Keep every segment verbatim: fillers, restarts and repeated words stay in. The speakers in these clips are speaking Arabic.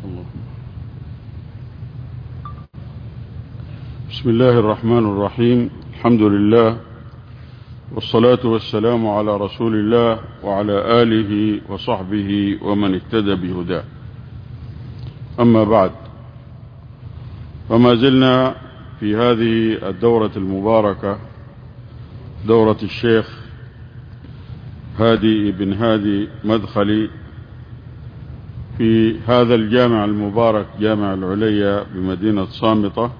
الله. بسم الله الرحمن الرحيم. الحمد لله والصلاة والسلام على رسول الله وعلى آله وصحبه ومن اهتدى بهداه. أما بعد، فما زلنا في هذه الدورة المباركة، دورة الشيخ هادي بن هادي مدخلي في هذا الجامع المبارك، جامع العليا بمدينة صامتة،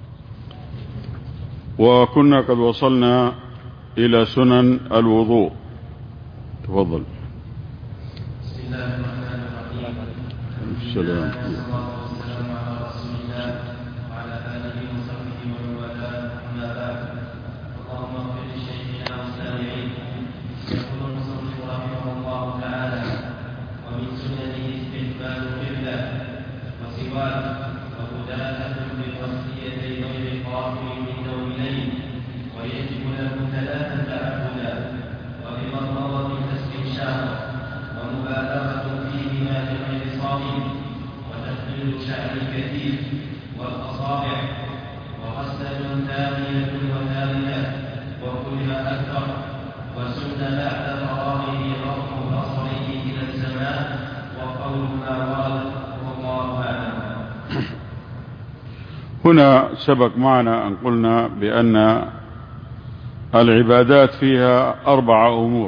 وكنا قد وصلنا إلى سنن الوضوء. تفضل. بسم الله الرحمن الرحيم. السلام. والسلام على رسول الله وعلى آله وصحبه ومن والاه، أما بعد. اللهم اغفر لشيخنا والسامعين. يقول المصنف رحمه الله تعالى: ومن سننه استقبال القبلة وسواك وبداءة بغسل يدي غير قائم من نوم ليل، ويجب له ثلاثة تعبدا: وبمضمضة كاستنشاق، ومبالغة فيهما لغير صائم، وتخليل شعر الكتيف والأصابع، وغسل ثانية وثالثة، وكلها أكثر. وسن بعد فراغه رفع بصره إلى السماء، وقول ما ورد، والله أعلم. هنا سبق معنا أن قلنا بأن العبادات فيها أربع أمور.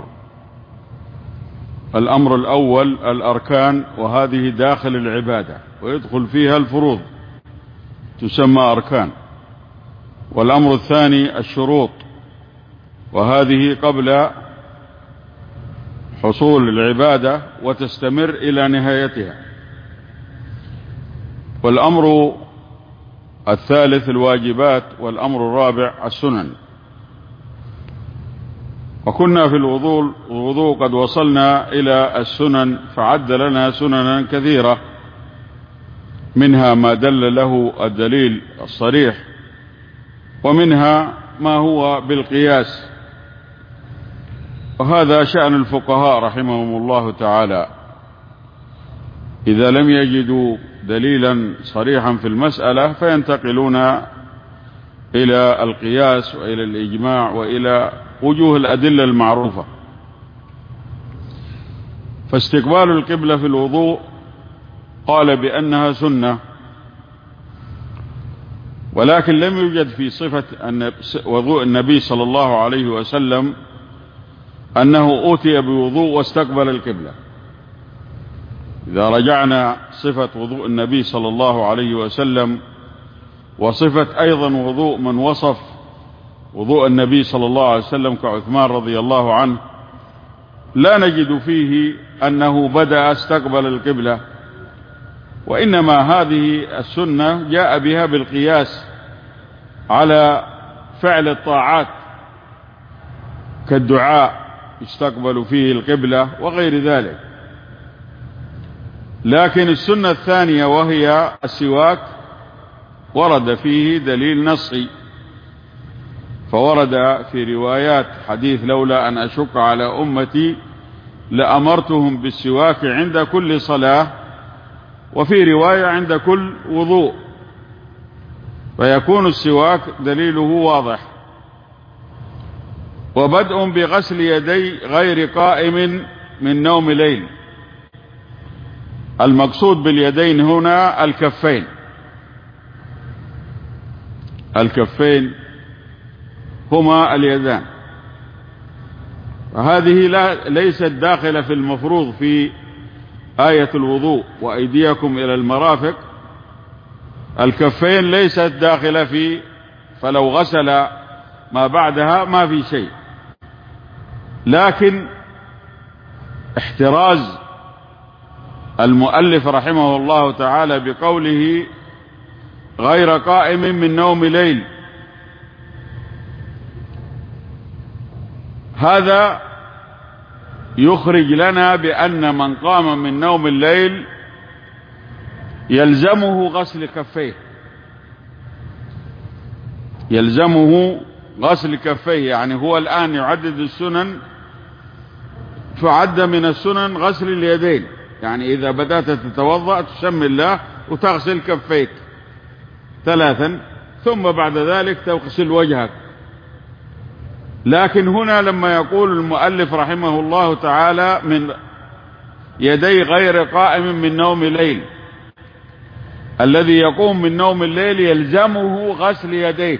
الأمر الأول الأركان، وهذه داخل العبادة ويدخل فيها الفروض، تسمى أركان. والأمر الثاني الشروط، وهذه قبل حصول العبادة وتستمر إلى نهايتها. والأمر الثالث الواجبات، والأمر الرابع السنن. وكنا في الوضوء الوضوء قد وصلنا إلى السنن، فعد لنا سننا كثيرة، منها ما دل له الدليل الصريح، ومنها ما هو بالقياس. وهذا شأن الفقهاء رحمهم الله تعالى، إذا لم يجدوا دليلا صريحا في المسألة فينتقلون إلى القياس وإلى الإجماع وإلى وجوه الأدلة المعروفة. فاستقبال القبلة في الوضوء قال بأنها سنة، ولكن لم يوجد في صفة وضوء النبي صلى الله عليه وسلم أنه أوتي بوضوء واستقبل القبلة. إذا رجعنا صفة وضوء النبي صلى الله عليه وسلم وصفة أيضا وضوء من وصف وضوء النبي صلى الله عليه وسلم كعثمان رضي الله عنه، لا نجد فيه أنه بدأ استقبل القبلة، وإنما هذه السنة جاء بها بالقياس على فعل الطاعات كالدعاء يستقبل فيه القبلة وغير ذلك. لكن السنة الثانية وهي السواك ورد فيه دليل نصي، فورد في روايات حديث: لولا أن أشق على أمتي لأمرتهم بالسواك عند كل صلاة، وفي رواية عند كل وضوء، فيكون السواك دليله واضح. وبدء بغسل يدي غير قائم من نوم ليل. المقصود باليدين هنا الكفين، الكفين هما اليدان، وهذه لا ليست داخلة في المفروض في آية الوضوء: وأيديكم إلى المرافق. الكفين ليست داخلة في، فلو غسل ما بعدها ما في شيء. لكن احتراز المؤلف رحمه الله تعالى بقوله غير قائم من نوم ليل، هذا يخرج لنا بأن من قام من نوم الليل يلزمه غسل كفيه، يلزمه غسل كفيه. يعني هو الآن يعدد السنن، فعد من السنن غسل اليدين، يعني إذا بدأت تتوضأ تسمي الله وتغسل كفيك ثلاثا، ثم بعد ذلك تغسل وجهك. لكن هنا لما يقول المؤلف رحمه الله تعالى من يدي غير قائم من نوم الليل، الذي يقوم من نوم الليل يلزمه غسل يديه،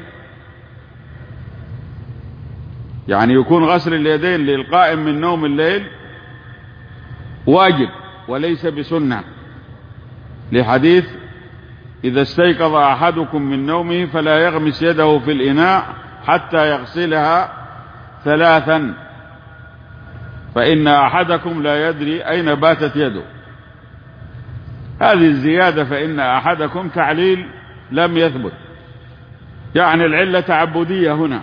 يعني يكون غسل اليدين للقائم من نوم الليل واجب وليس بسنة، لحديث إذا استيقظ أحدكم من نومه فلا يغمس يده في الإناء حتى يغسلها ثلاثا فإن أحدكم لا يدري أين باتت يده. هذه الزيادة فإن أحدكم تعليل لم يثبت، يعني العلة تعبدية هنا،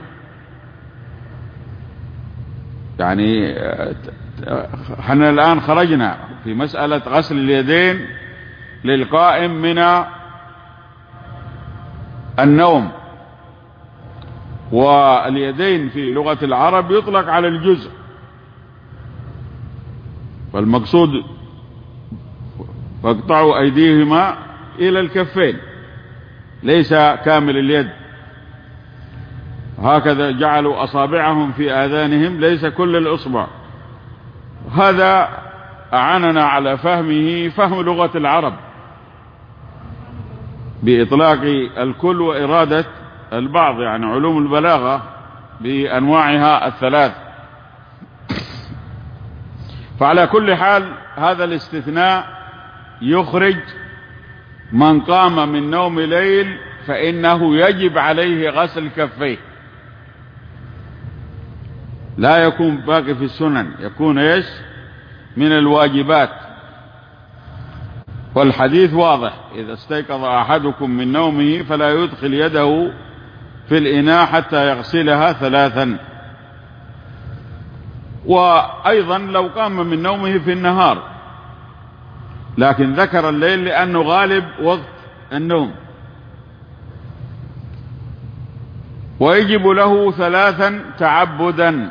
يعني احنا الآن خرجنا في مسألة غسل اليدين للقائم من النوم، واليدين في لغة العرب يطلق على الجزء، فالمقصود فاقطعوا أيديهما إلى الكفين، ليس كامل اليد، هكذا جعلوا أصابعهم في آذانهم ليس كل الأصبع. هذا أعاننا على فهمه فهم لغة العرب بإطلاق الكل وإرادة البعض، يعني علوم البلاغة بأنواعها الثلاث. فعلى كل حال هذا الاستثناء يخرج من قام من نوم ليل فإنه يجب عليه غسل كفيه، لا يكون باقي في السنن، يكون ايش من الواجبات. والحديث واضح، إذا استيقظ أحدكم من نومه فلا يدخل يده في الإناء حتى يغسلها ثلاثا. وأيضا لو قام من نومه في النهار، لكن ذكر الليل لأنه غالب وقت النوم، ويجب له ثلاثا تعبدا.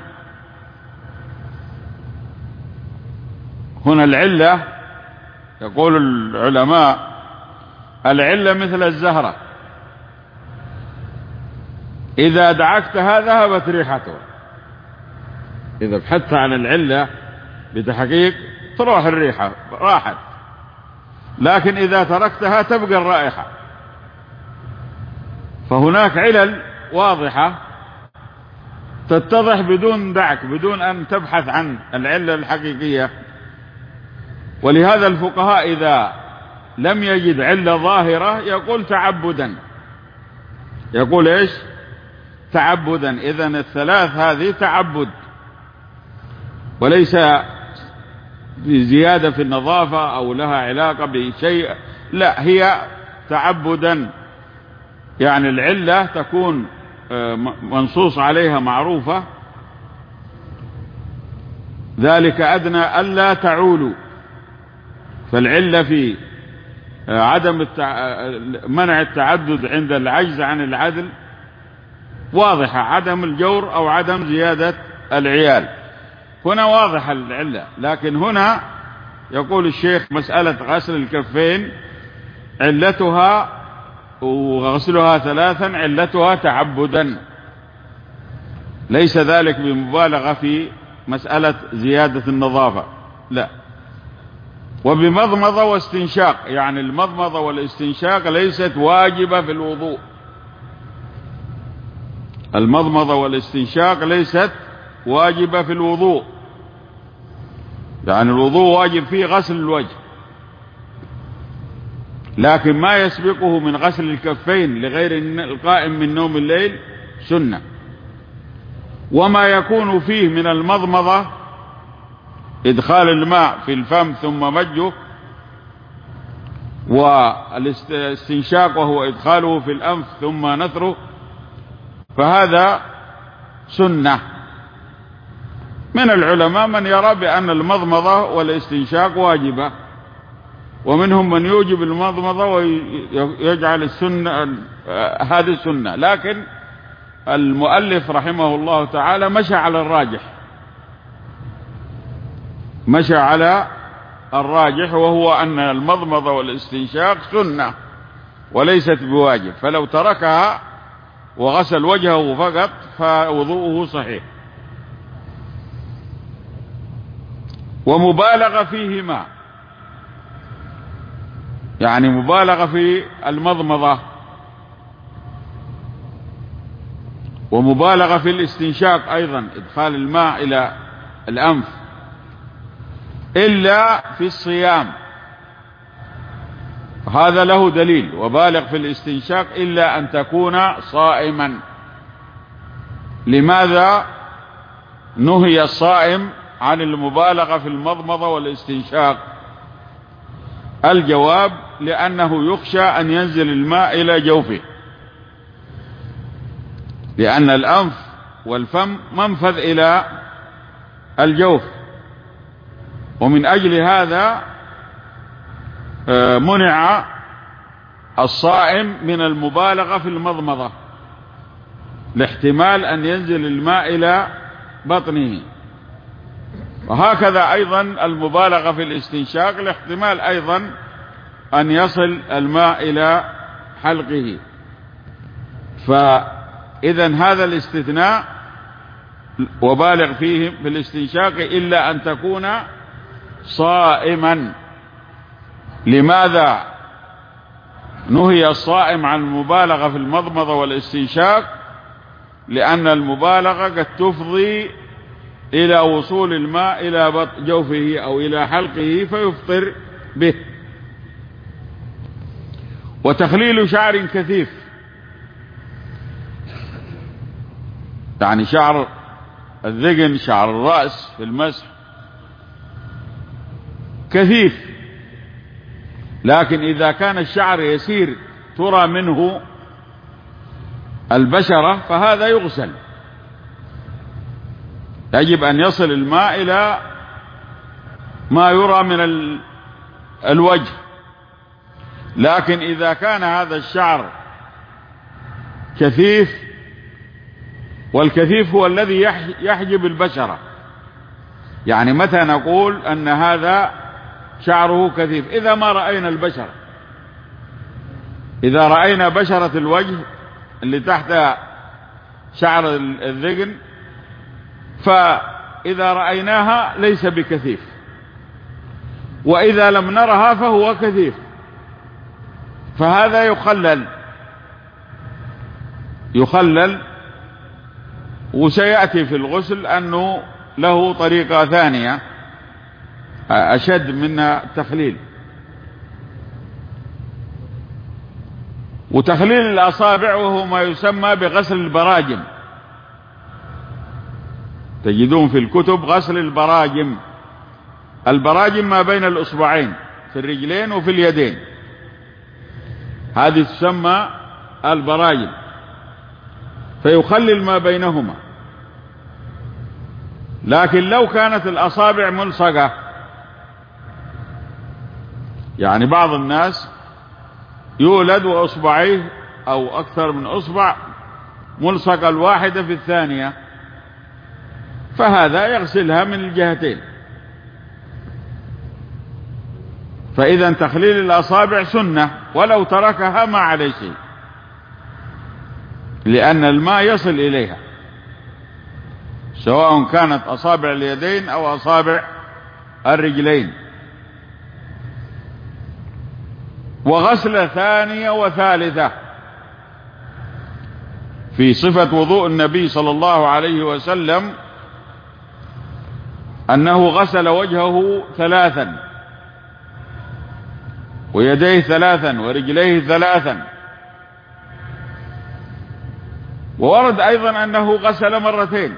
هنا العلة يقول العلماء العلة مثل الزهرة، إذا دعكتها ذهبت ريحتها، إذا بحثت عن العلة بتحقيق تروح الريحة راحت، لكن إذا تركتها تبقى الرائحة. فهناك علل واضحة تتضح بدون دعك، بدون أن تبحث عن العلة الحقيقية. ولهذا الفقهاء إذا لم يجد علة ظاهرة يقول تعبدا، يقول إيش تعبدا. إذن الثلاث هذه تعبد وليس بزيادة في النظافة أو لها علاقة بشيء، لا، هي تعبدا، يعني العلة تكون منصوص عليها معروفة، ذلك أدنى ألا تعولوا. فالعلة في عدم التع... منع التعدد عند العجز عن العدل واضحة، عدم الجور أو عدم زيادة العيال، هنا واضحة العلة. لكن هنا يقول الشيخ مسألة غسل الكفين علتها وغسلها ثلاثا علتها تعبدا، ليس ذلك بمبالغة في مسألة زيادة النظافة، لا. وبمضمضة واستنشاق، يعني المضمضة والاستنشاق ليست واجبة في الوضوء، المضمضة والاستنشاق ليست واجبة في الوضوء، يعني الوضوء واجب فيه غسل الوجه، لكن ما يسبقه من غسل الكفين لغير القائم من نوم الليل سنة. وما يكون فيه من المضمضة إدخال الماء في الفم ثم مجه، والاستنشاق وهو إدخاله في الأنف ثم نثره، فهذا سنة. من العلماء من يرى بأن المضمضة والاستنشاق واجبة، ومنهم من يوجب المضمضة ويجعل السنة هذه السنة، لكن المؤلف رحمه الله تعالى مشى على الراجح، مشى على الراجح، وهو أن المضمضة والاستنشاق سنة وليست بواجب، فلو تركها وغسل وجهه فقط فوضوءه صحيح. ومبالغة فيهما، يعني مبالغة في المضمضة ومبالغة في الاستنشاق أيضا، إدخال الماء إلى الأنف، إلا في الصيام، هذا له دليل، وبالغ في الاستنشاق إلا أن تكون صائما. لماذا نهي الصائم عن المبالغة في المضمضة والاستنشاق؟ الجواب: لأنه يخشى أن ينزل الماء إلى جوفه، لأن الأنف والفم منفذ إلى الجوف، ومن أجل هذا منع الصائم من المبالغة في المضمضة، لاحتمال أن ينزل الماء إلى بطنه. وهكذا أيضا المبالغة في الاستنشاق، لاحتمال أيضا أن يصل الماء إلى حلقه. فإذا هذا الاستثناء وبالغ فيه في الاستنشاق إلا أن تكون صائما. لماذا نهي الصائم عن المبالغة في المضمضة والاستنشاق؟ لأن المبالغة قد تفضي إلى وصول الماء إلى جوفه أو إلى حلقه فيفطر به. وتخليل شعر كثيف، يعني شعر الذقن، شعر الرأس في المسح كثيف، لكن إذا كان الشعر يسير ترى منه البشرة فهذا يغسل، يجب أن يصل الماء إلى ما يرى من الوجه. لكن إذا كان هذا الشعر كثيف، والكثيف هو الذي يحجب البشرة، يعني متى نقول أن هذا شعره كثيف؟ إذا ما رأينا البشرة، إذا رأينا بشرة الوجه اللي تحت شعر الذقن، فإذا رأيناها ليس بكثيف، وإذا لم نرها فهو كثيف، فهذا يخلل يخلل وسيأتي في الغسل أنه له طريقة ثانية أشد من التخليل. وتخليل الأصابع وهو ما يسمى بغسل البراجم، تجدون في الكتب غسل البراجم. البراجم ما بين الأصبعين في الرجلين وفي اليدين، هذه تسمى البراجم، فيخلل ما بينهما. لكن لو كانت الأصابع ملصقة، يعني بعض الناس يولد وأصبعيه أو أكثر من أصبع ملصقة الواحدة في الثانية، فهذا يغسلها من الجهتين. فإذا تخليل الأصابع سنة، ولو تركها ما عليه شيء، لأن الماء يصل إليها، سواء كانت أصابع اليدين أو أصابع الرجلين. وغسل ثانية وثالثة في صفة وضوء النبي صلى الله عليه وسلم أنه غسل وجهه ثلاثا، ويديه ثلاثا، ورجليه ثلاثا. وورد أيضا أنه غسل مرتين.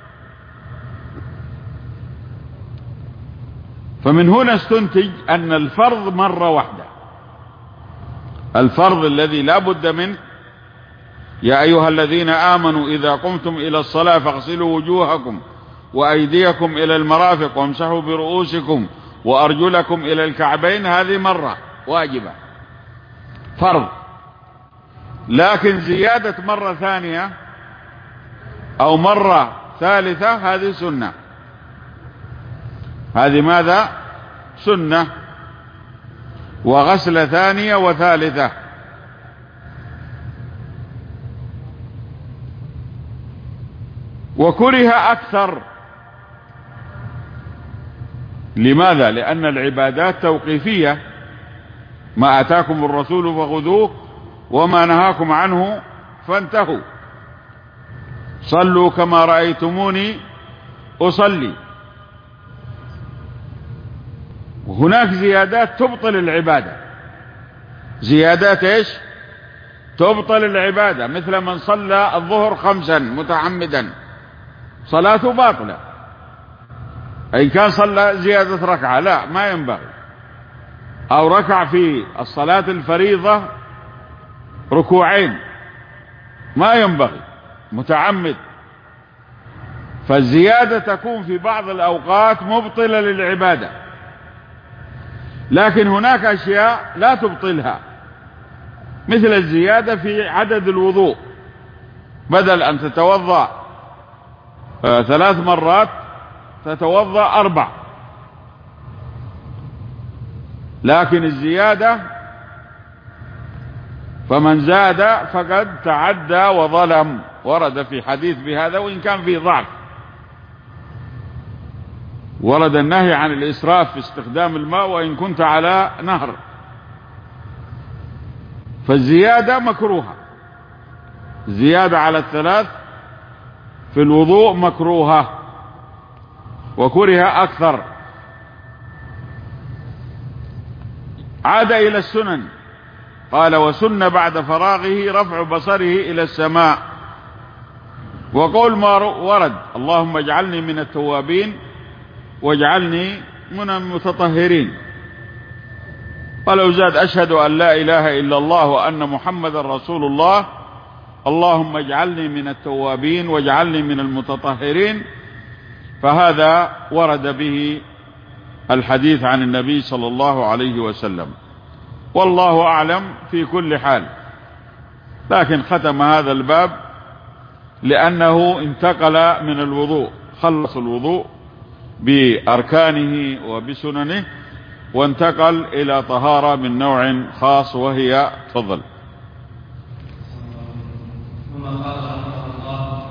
فمن هنا استنتج أن الفرض مرة واحدة، الفرض الذي لا بد منه: يا أيها الذين آمنوا إذا قمتم إلى الصلاة فاغسلوا وجوهكم وأيديكم إلى المرافق وامسحوا برؤوسكم وأرجلكم إلى الكعبين، هذه مرة واجبة فرض. لكن زيادة مرة ثانية أو مرة ثالثة هذه سنة. هذه ماذا؟ سنة، وغسل ثانية وثالثة. وكره أكثر. لماذا؟ لأن العبادات توقيفية، ما آتاكم الرسول فخذوه وما نهاكم عنه فانتهوا، صلوا كما رأيتموني أصلي. وهناك زيادات تبطل العبادة، زيادات ايش؟ تبطل العبادة، مثل من صلى الظهر خمسا متعمدا صلاته باطلة. إن كان صلى زيادة ركعة لا، ما ينبغي. أو ركع في الصلاة الفريضة ركوعين، ما ينبغي، متعمد. فالزيادة تكون في بعض الأوقات مبطلة للعبادة، لكن هناك أشياء لا تبطلها، مثل الزيادة في عدد الوضوء، بدل أن تتوضأ آه ثلاث مرات تتوضأ أربع. لكن الزيادة فمن زاد فقد تعدى وظلم، ورد في حديث بهذا وإن كان فيه ضعف. ورد النهي عن الإسراف في استخدام الماء وإن كنت على نهر. فالزيادة مكروهة، زيادة على الثلاث في الوضوء مكروهة، وكره أكثر. عاد إلى السنن، قال: وسن بعد فراغه رفع بصره إلى السماء، وقول ما ورد: اللهم اجعلني من التوابين واجعلني من المتطهرين. ولو زاد: أشهد أن لا إله إلا الله وأن محمد رسول الله، اللهم اجعلني من التوابين واجعلني من المتطهرين. فهذا ورد به الحديث عن النبي صلى الله عليه وسلم، والله أعلم في كل حال. لكن ختم هذا الباب لأنه انتقل من الوضوء، خلص الوضوء بأركانه وبسننه، وانتقل إلى طهارة من نوع خاص وهي تفضل. ثم قال رحمه الله: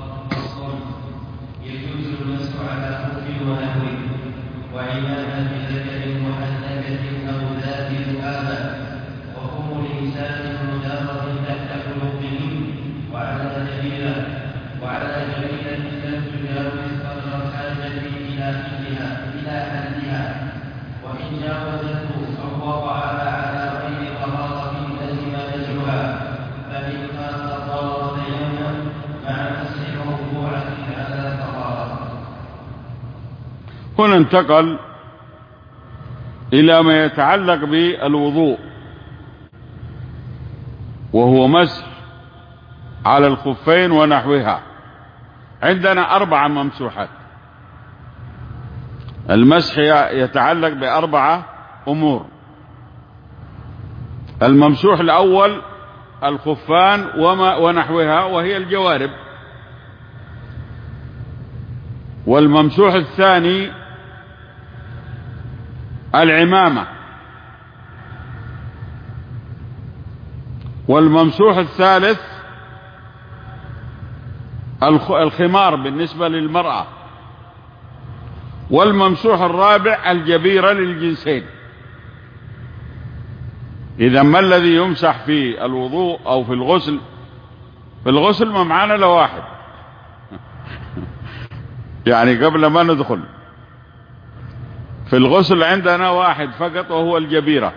يجوز المسح على خف ونحوه وعمامة ذكر محنكة أو ذات رقابة وخمر لسان مجرد تحت خلقه وعلى جبيرة وعلى جبيرة لم تجاوز قدر الحاجة إلى حلها إلى حلها، وإن جاوزته أو وضعها على غير طهارة لزم نزعها، فإن كان طهارة تيمم مع مسح موضوعة على طهارة. هنا انتقل إلى ما يتعلق بالوضوء، وهو مسح على الخفين ونحوها. عندنا أربع ممسوحات. المسح يتعلق بأربعة أمور. الممسوح الأول الخفان وما ونحوها وهي الجوارب، والممسوح الثاني العمامة، والممسوح الثالث الخمار بالنسبة للمرأة، والممسوح الرابع الجبيرة للجنسين. إذا ما الذي يمسح في الوضوء أو في الغسل؟ في الغسل ما معانا لواحد يعني قبل ما ندخل في الغسل عندنا واحد فقط وهو الجبيرة.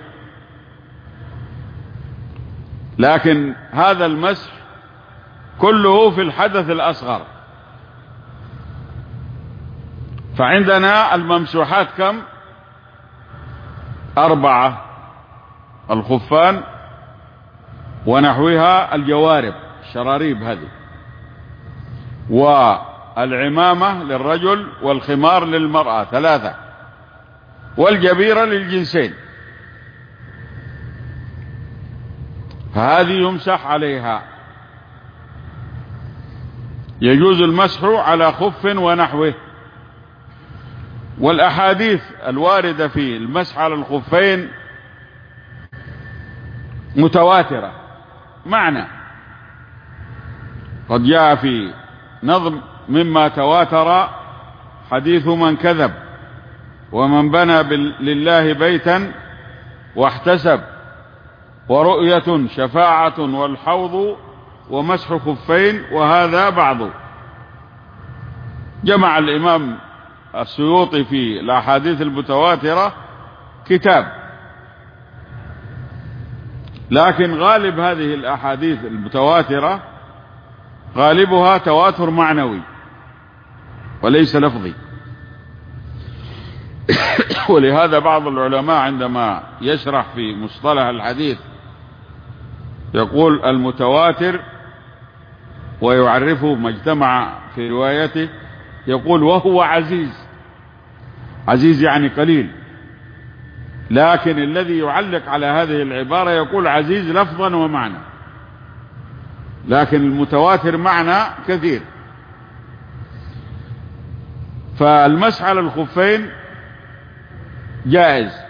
لكن هذا المسح كله في الحدث الأصغر. فعندنا الممسوحات كم؟ أربعة: الخفان ونحوها الجوارب الشراريب هذه، والعمامة للرجل، والخمار للمرأة ثلاثة، والجبيرة للجنسين. هذه يمسح عليها. يجوز المسح على خف ونحوه. والأحاديث الواردة في المسح على الخفين متواترة معنى، قد جاء في نظم مما تواتر حديث من كذب ومن بنى لله بيتا واحتسب ورؤية شفاعة والحوض ومسح خفين وهذا بعض. جمع الإمام السيوطي في الأحاديث المتواترة كتاب، لكن غالب هذه الأحاديث المتواترة غالبها تواتر معنوي وليس لفظي. ولهذا بعض العلماء عندما يشرح في مصطلح الحديث يقول المتواتر ويعرفه ما اجتمع في روايته، يقول وهو عزيز، عزيز يعني قليل، لكن الذي يعلق على هذه العبارة يقول عزيز لفظا ومعنى، لكن المتواتر معنى كثير. فالمسح على الخفين جائز،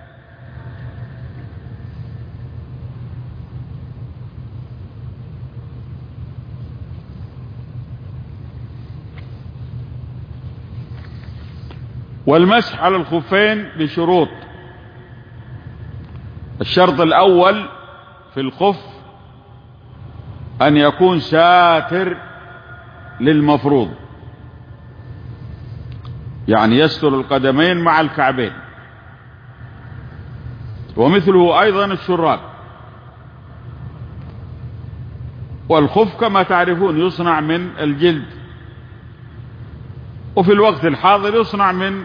والمسح على الخفين بشروط. الشرط الأول في الخف أن يكون ساتر للمفروض، يعني يستر القدمين مع الكعبين، ومثله أيضا الشراب. والخف كما تعرفون يصنع من الجلد، وفي الوقت الحاضر يصنع من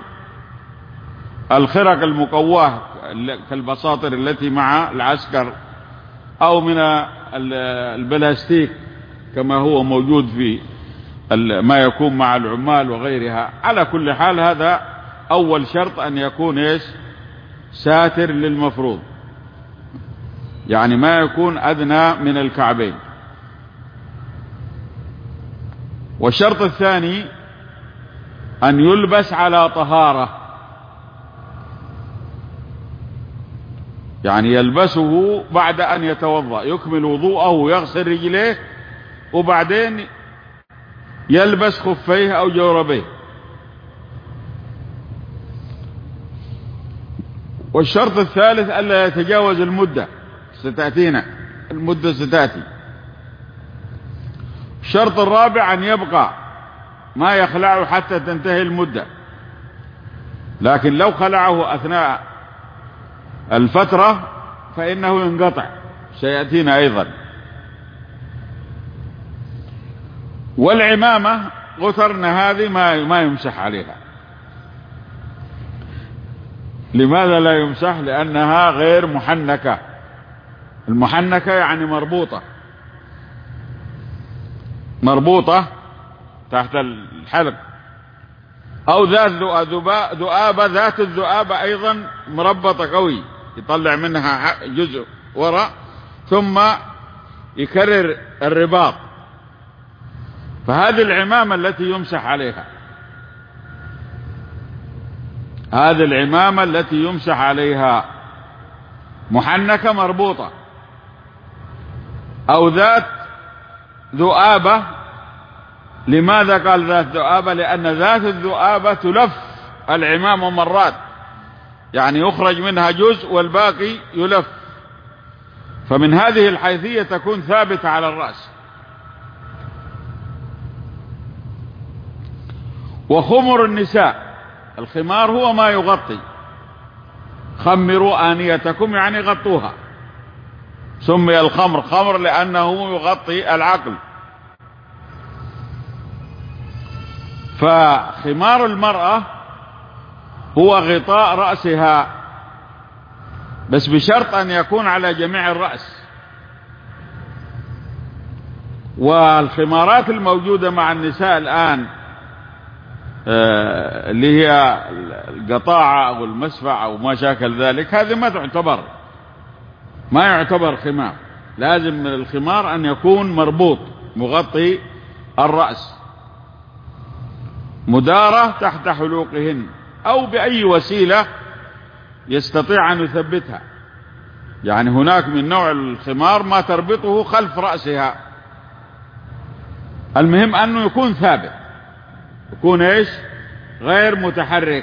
الخرق المقواه كالبساطر التي مع العسكر، أو من البلاستيك كما هو موجود في ما يكون مع العمال وغيرها. على كل حال هذا أول شرط، أن يكون إيش؟ ساتر للمفروض، يعني ما يكون أدنى من الكعبين. والشرط الثاني أن يلبس على طهارة، يعني يلبسه بعد أن يتوضأ، يكمل وضوءه يغسل رجليه وبعدين يلبس خفيه أو جوربيه. والشرط الثالث ألا يتجاوز المدة، ستأتينا المدة ستأتي. الشرط الرابع أن يبقى ما يخلعه حتى تنتهي المدة، لكن لو خلعه أثناء الفترة فإنه ينقطع، سيأتينا أيضا. والعمامة غترنا هذه ما ما يمسح عليها. لماذا لا يمسح؟ لأنها غير محنكة. المحنكة يعني مربوطة، مربوطة تحت الحلق، أو ذات ذؤابة، ذات الذؤابة أيضا مربطة قوي، يطلع منها جزء وراء ثم يكرر الرباط. فهذه العمامة التي يمسح عليها، هذه العمامة التي يمسح عليها محنكة مربوطة أو ذات ذؤابة. لماذا قال ذات ذؤابة؟ لأن ذات الذؤابة تلف العمامة مرات، يعني يخرج منها جزء والباقي يلف، فمن هذه الحيثية تكون ثابتة على الرأس. وخمر النساء، الخمار هو ما يغطي، خمروا آنيتكم يعني غطوها. سمي الخمر خمر لأنه يغطي العقل. فخمار المرأة هو غطاء رأسها، بس بشرط أن يكون على جميع الرأس. والخمارات الموجودة مع النساء الآن اللي هي القطاعة أو المسفع أو ما شاكل ذلك، هذه ما تعتبر ما يعتبر خمار. لازم من الخمار أن يكون مربوط مغطي الرأس، مدارة تحت حلوقهن أو بأي وسيلة يستطيع أن يثبتها. يعني هناك من نوع الخمار ما تربطه خلف رأسها، المهم أنه يكون ثابت، يكون إيش؟ غير متحرك.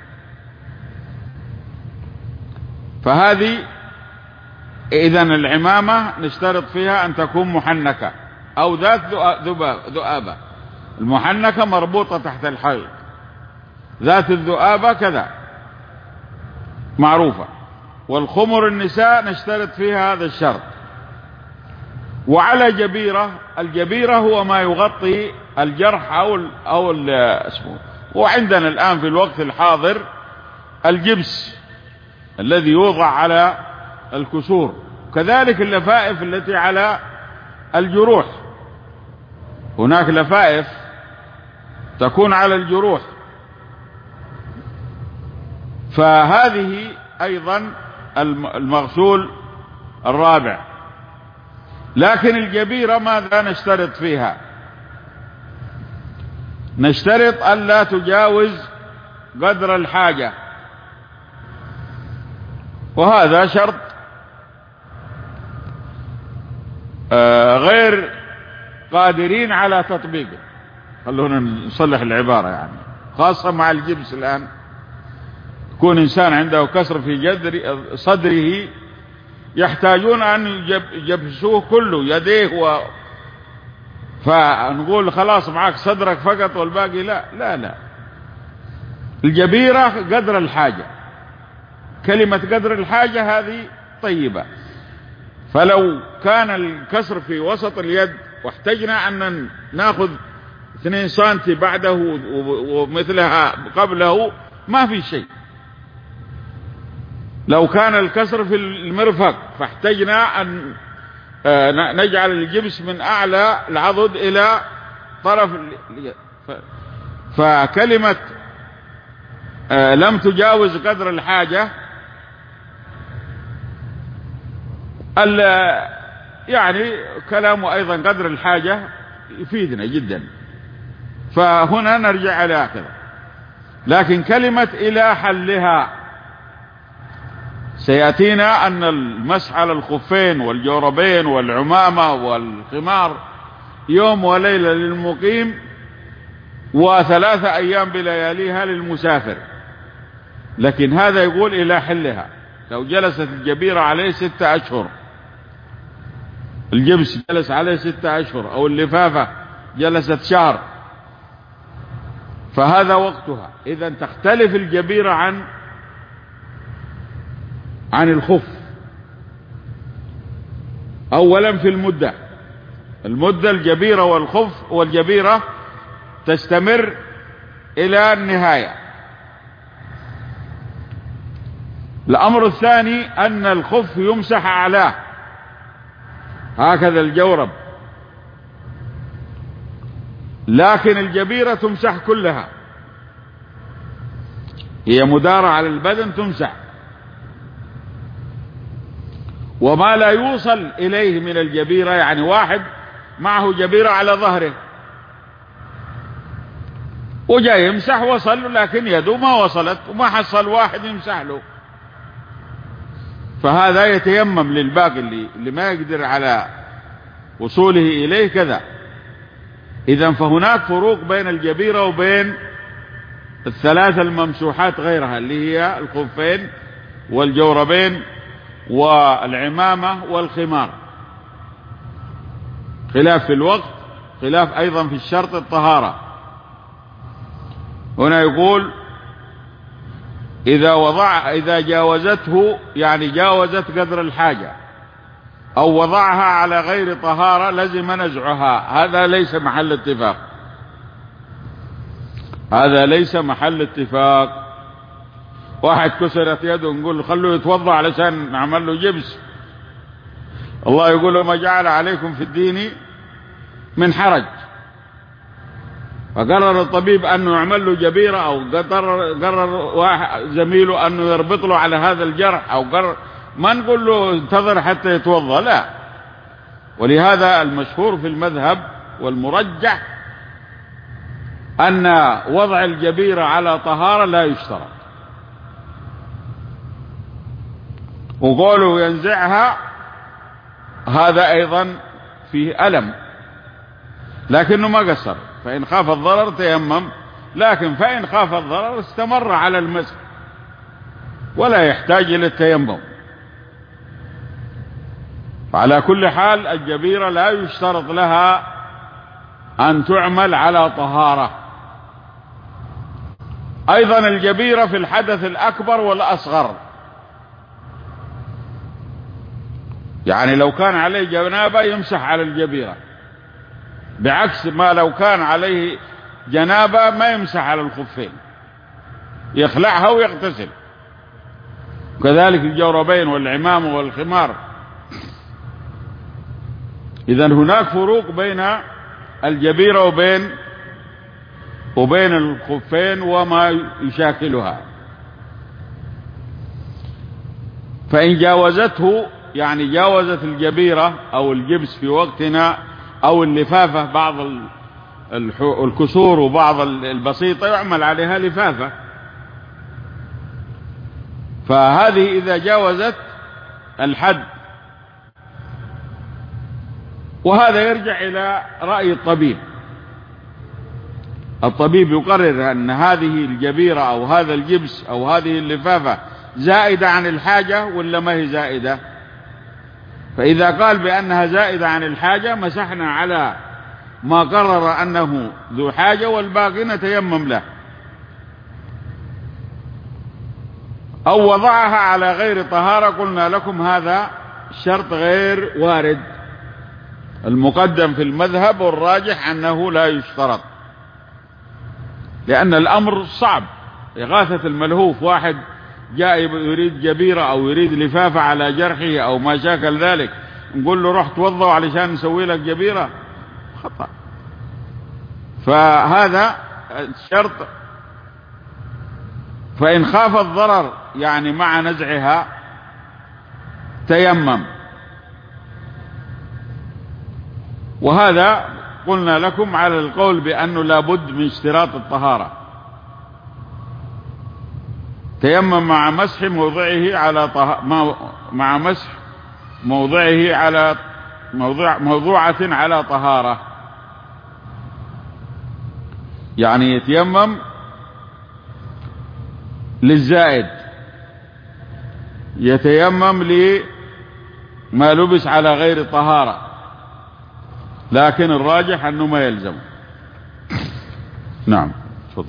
فهذه إذن العمامة نشترط فيها أن تكون محنكة أو ذات ذؤابة. المحنكة مربوطة تحت الحلق، ذات الذؤابة كذا معروفة. والخمر النساء نشترط فيها هذا الشرط. وعلى جبيرة، الجبيرة هو ما يغطي الجرح أو ال أو ال اسمه. وعندنا الآن في الوقت الحاضر الجبس الذي يوضع على الكسور، كذلك اللفائف التي على الجروح. هناك لفائف تكون على الجروح، فهذه أيضا المغسول الرابع. لكن الجبيرة ماذا نشترط فيها؟ نشترط ألا تجاوز قدر الحاجة، وهذا شرط غير قادرين على تطبيقه. خلونا نصلح العبارة، يعني خاصة مع الجبس الآن. يكون إنسان عنده كسر في جدر صدره يحتاجون أن يجبسوه كله يديه و... فنقول خلاص معك صدرك فقط والباقي لا لا لا. الجبيرة قدر الحاجة، كلمة قدر الحاجة هذه طيبة. فلو كان الكسر في وسط اليد واحتجنا أن ناخذ اثنين سنتي بعده ومثلها قبله ما في شيء. لو كان الكسر في المرفق فاحتجنا أن نجعل الجبس من أعلى العضد إلى طرف اليد. فكلمة لم تجاوز قدر الحاجة يعني كلامه أيضا قدر الحاجة يفيدنا جدا، فهنا نرجع على هكذا. لكن كلمة إلى حلها سيأتينا أن المسح على الخفين والجوربين والعمامة والخمار يوم وليلة للمقيم وثلاثة أيام بلياليها للمسافر. لكن هذا يقول إلى حلها. لو جلست الجبيرة عليه ستة أشهر، الجبس جلس عليه ستة أشهر، أو اللفافة جلست شهر، فهذا وقتها. إذن تختلف الجبيرة عن عن الخف. أولا في المدة، المدة الجبيرة والخف والجبيرة تستمر إلى النهاية. الأمر الثاني أن الخف يمسح أعلاه هكذا الجورب، لكن الجبيرة تمسح كلها، هي مدارة على البدن تمسح. وما لا يوصل إليه من الجبيرة، يعني واحد معه جبيرة على ظهره وجاي يمسح وصل، لكن يده ما وصلت وما حصل واحد يمسح له، فهذا يتيمم للباقي اللي, اللي ما يقدر على وصوله إليه كذا. إذن فهناك فروق بين الجبيرة وبين الثلاثة الممسوحات غيرها، اللي هي الخفين والجوربين والعمامة والخمار. خلاف في الوقت، خلاف أيضا في الشرط الطهارة. هنا يقول إذا وضع إذا جاوزته، يعني جاوزت قدر الحاجة أو وضعها على غير طهارة لزم نزعها. هذا ليس محل اتفاق، هذا ليس محل اتفاق. واحد كسرت يده نقول خلوه يتوضأ علشان نعمل له جبس. الله يقول ما جعل عليكم في الدين من حرج. فقرر الطبيب أنه يعمل له جبيرة، أو قرر, قرر واحد زميله أنه يربط له على هذا الجرح، أو قرر، ما نقول له انتظر حتى يتوضأ، لا. ولهذا المشهور في المذهب والمرجح أن وضع الجبيرة على طهارة لا يشترط، وقوله ينزعها هذا أيضا فيه ألم، لكنه ما قصر، فإن خاف الضرر تيمم، لكن فإن خاف الضرر استمر على المسح ولا يحتاج إلى التيمم. فعلى كل حال الجبيرة لا يشترط لها أن تعمل على طهارة. أيضا الجبيرة في الحدث الأكبر والأصغر، يعني لو كان عليه جنابة يمسح على الجبيرة، بعكس ما لو كان عليه جنابة ما يمسح على الخفين، يخلعها ويغتسل. كذلك الجوربين والعمامة والخمار. إذن هناك فروق بين الجبيرة وبين وبين الخفين وما يشاكلها. فإن جاوزته، يعني جاوزت الجبيرة أو الجبس في وقتنا أو اللفافة، بعض الكسور وبعض البسيطة يعمل عليها لفافة، فهذه إذا جاوزت الحد. وهذا يرجع إلى رأي الطبيب. الطبيب يقرر أن هذه الجبيرة أو هذا الجبس أو هذه اللفافة زائدة عن الحاجة ولا ما هي زائدة. فإذا قال بأنها زائدة عن الحاجة مسحنا على ما قرر أنه ذو حاجة، والباقي نتيمم له. أو وضعها على غير طهارة، قلنا لكم هذا شرط غير وارد. المقدم في المذهب والراجح أنه لا يشترط، لأن الأمر صعب. إغاثة الملهوف، واحد جاء يريد جبيرة أو يريد لفافة على جرحه أو ما شاكل ذلك، نقول له روح توضأ علشان نسوي لك جبيرة، خطأ. فهذا الشرط. فإن خاف الضرر يعني مع نزعها تيمم. وهذا قلنا لكم على القول بأنه لابد من اشتراط الطهارة. تيمم مع مسح موضعه على طه... مع مسح موضعه على موضوع موضوعة على طهارة، يعني يتيمم للزائد، يتيمم لما لبس على غير طهارة، لكن الراجح أنه ما يلزم. نعم تفضل.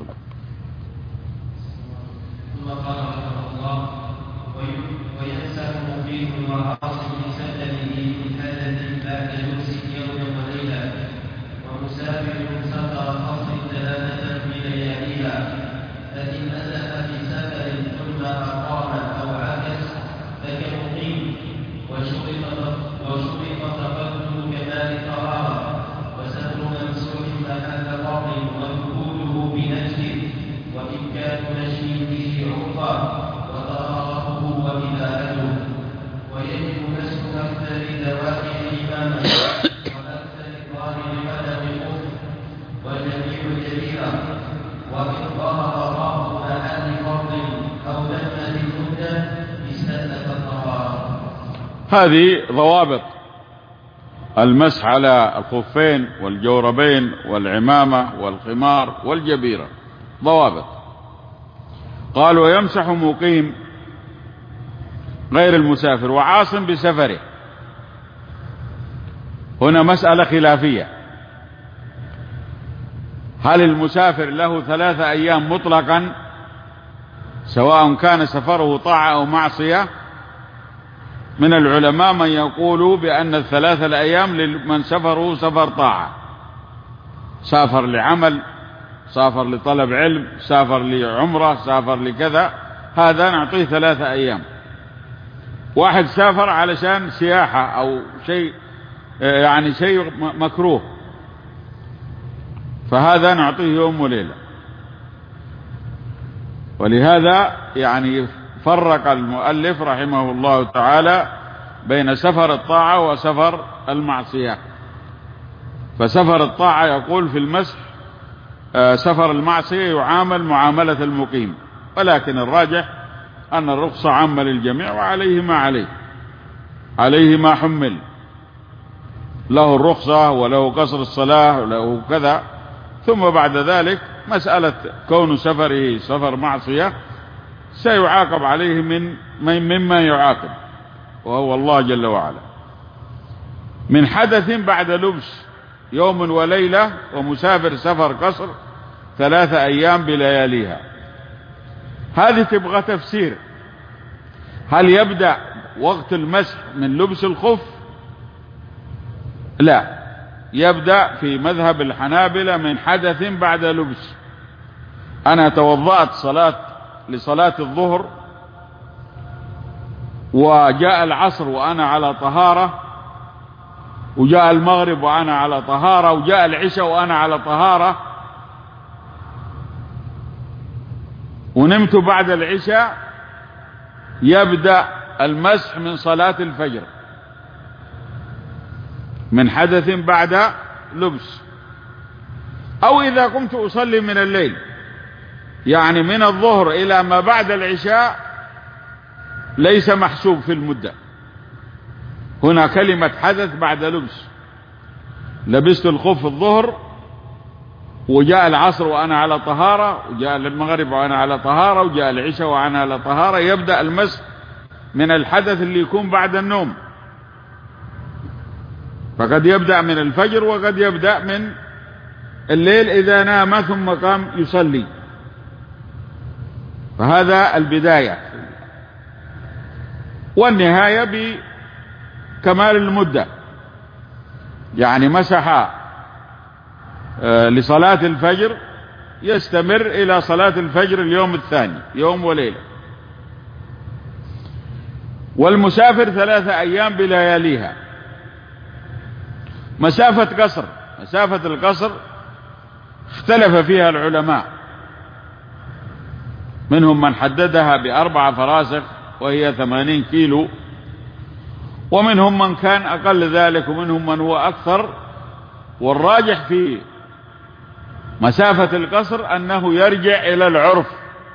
ثم قال رحمه الله: وينسى مقيم وعاصم سدده من حدث بعد لبس يوما وليلة، ومسافر سفر قصر ثلاثة في لياليها، فإن أسلف في سفر ثم أقام أو عكس فكمقيم، وشرط وشرط تقدم كمال طهارة، وستر ممسوح محل باطل، ودخوله بنجد، وإمكان نشي به عرفا، وطهارته وإباحته. ويجب مسح أكثر ذوات الإمامة وأكثر ظاهر قدم الكفر وجميع الجبيرة، وإن ظهر بعض محل فرض أو دفنة المدة استأنف الطهارة. هذه ضوابط المسح على الخفين والجوربين والعمامة والخمار والجبيرة، ضوابط. قال: ويمسح مقيم غير المسافر وعاصم بسفره. هنا مسألة خلافية: هل المسافر له ثلاثة أيام مطلقا سواء كان سفره طاعة أو معصية؟ من العلماء من يقول بأن الثلاثة الأيام لمن سفره سفر طاعة، سافر لعمل، سافر لطلب علم، سافر لعمرة، سافر لكذا، هذا نعطيه ثلاثة أيام. واحد سافر علشان سياحة أو شيء يعني شيء مكروه، فهذا نعطيه يوم وليلة. ولهذا يعني فرق المؤلف رحمه الله تعالى بين سفر الطاعة وسفر المعصية. فسفر الطاعة يقول في المسح سفر المعصية يعامل معاملة المقيم، ولكن الراجح أن الرخصة عامة للجميع، وعليه ما عليه، عليه ما حمل، له الرخصة وله قصر الصلاة وله كذا. ثم بعد ذلك مسألة كون سفره سفر معصية سيعاقب عليه من مما يعاقب، وهو الله جل وعلا. من حدث بعد لبس يوم وليلة، ومسافر سفر قصر ثلاثة أيام بلياليها. هذه تبغى تفسير. هل يبدأ وقت المسح من لبس الخف؟ لا، يبدأ في مذهب الحنابلة من حدث بعد لبس. أنا توضأت صلاة لصلاة الظهر، وجاء العصر وأنا على طهارة، وجاء المغرب وأنا على طهارة، وجاء العشاء وأنا على طهارة، ونمت بعد العشاء، يبدأ المسح من صلاة الفجر، من حدث بعد لبس. أو إذا قمت أصلي من الليل، يعني من الظهر إلى ما بعد العشاء ليس محسوب في المدة. هنا كلمة حدث بعد لبس، لبست الخف الظهر، وجاء العصر وأنا على طهارة، وجاء المغرب وأنا على طهارة، وجاء العشاء وأنا على طهارة، يبدأ المسح من الحدث اللي يكون بعد النوم. فقد يبدأ من الفجر، وقد يبدأ من الليل إذا نام ثم قام يصلي. فهذا البداية، والنهاية بكمال المدة. يعني مسح لصلاة الفجر، يستمر إلى صلاة الفجر اليوم الثاني، يوم وليلة. والمسافر ثلاثة أيام بلياليها. مسافة قصر، مسافة القصر اختلف فيها العلماء، منهم من حددها بأربع فراسخ وهي ثمانين كيلو، ومنهم من كان أقل ذلك، ومنهم من هو أكثر. والراجح في مسافة القصر أنه يرجع إلى العرف.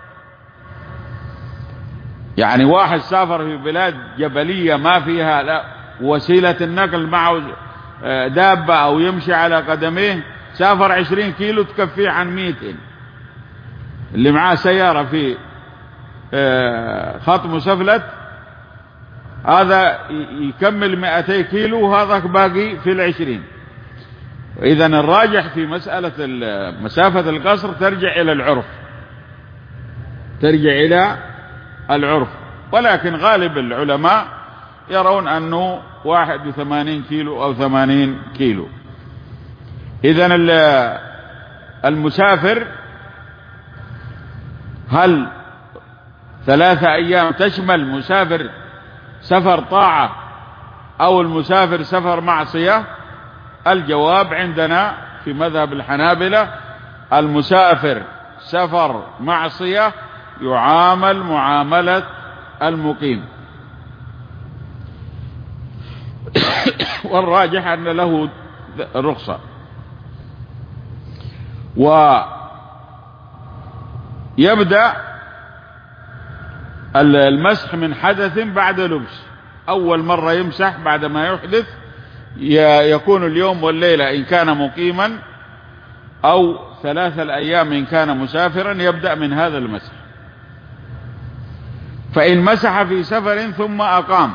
يعني واحد سافر في بلاد جبلية ما فيها لا وسيلة النقل معه دابة أو يمشي على قدميه، سافر عشرين كيلو تكفيه عن مئتين. اللي معاه سيارة في خط مسفلت هذا يكمل مئتي كيلو، وهذا باقي في العشرين. إذن الراجح في مسألة مسافة القصر ترجع إلى العرف، ترجع إلى العرف. ولكن غالب العلماء يرون أنه واحد وثمانين كيلو أو ثمانين كيلو. إذن المسافر هل ثلاثة أيام تشمل مسافر سفر طاعة أو المسافر سفر معصية؟ الجواب عندنا في مذهب الحنابلة المسافر سفر معصية يعامل معاملة المقيم، والراجح أن له رخصة. ويبدأ المسح من حدث بعد لبس. أول مرة يمسح بعد ما يحدث يكون اليوم والليلة إن كان مقيما، أو ثلاثة الأيام إن كان مسافرا، يبدأ من هذا المسح. فإن مسح في سفر ثم أقام،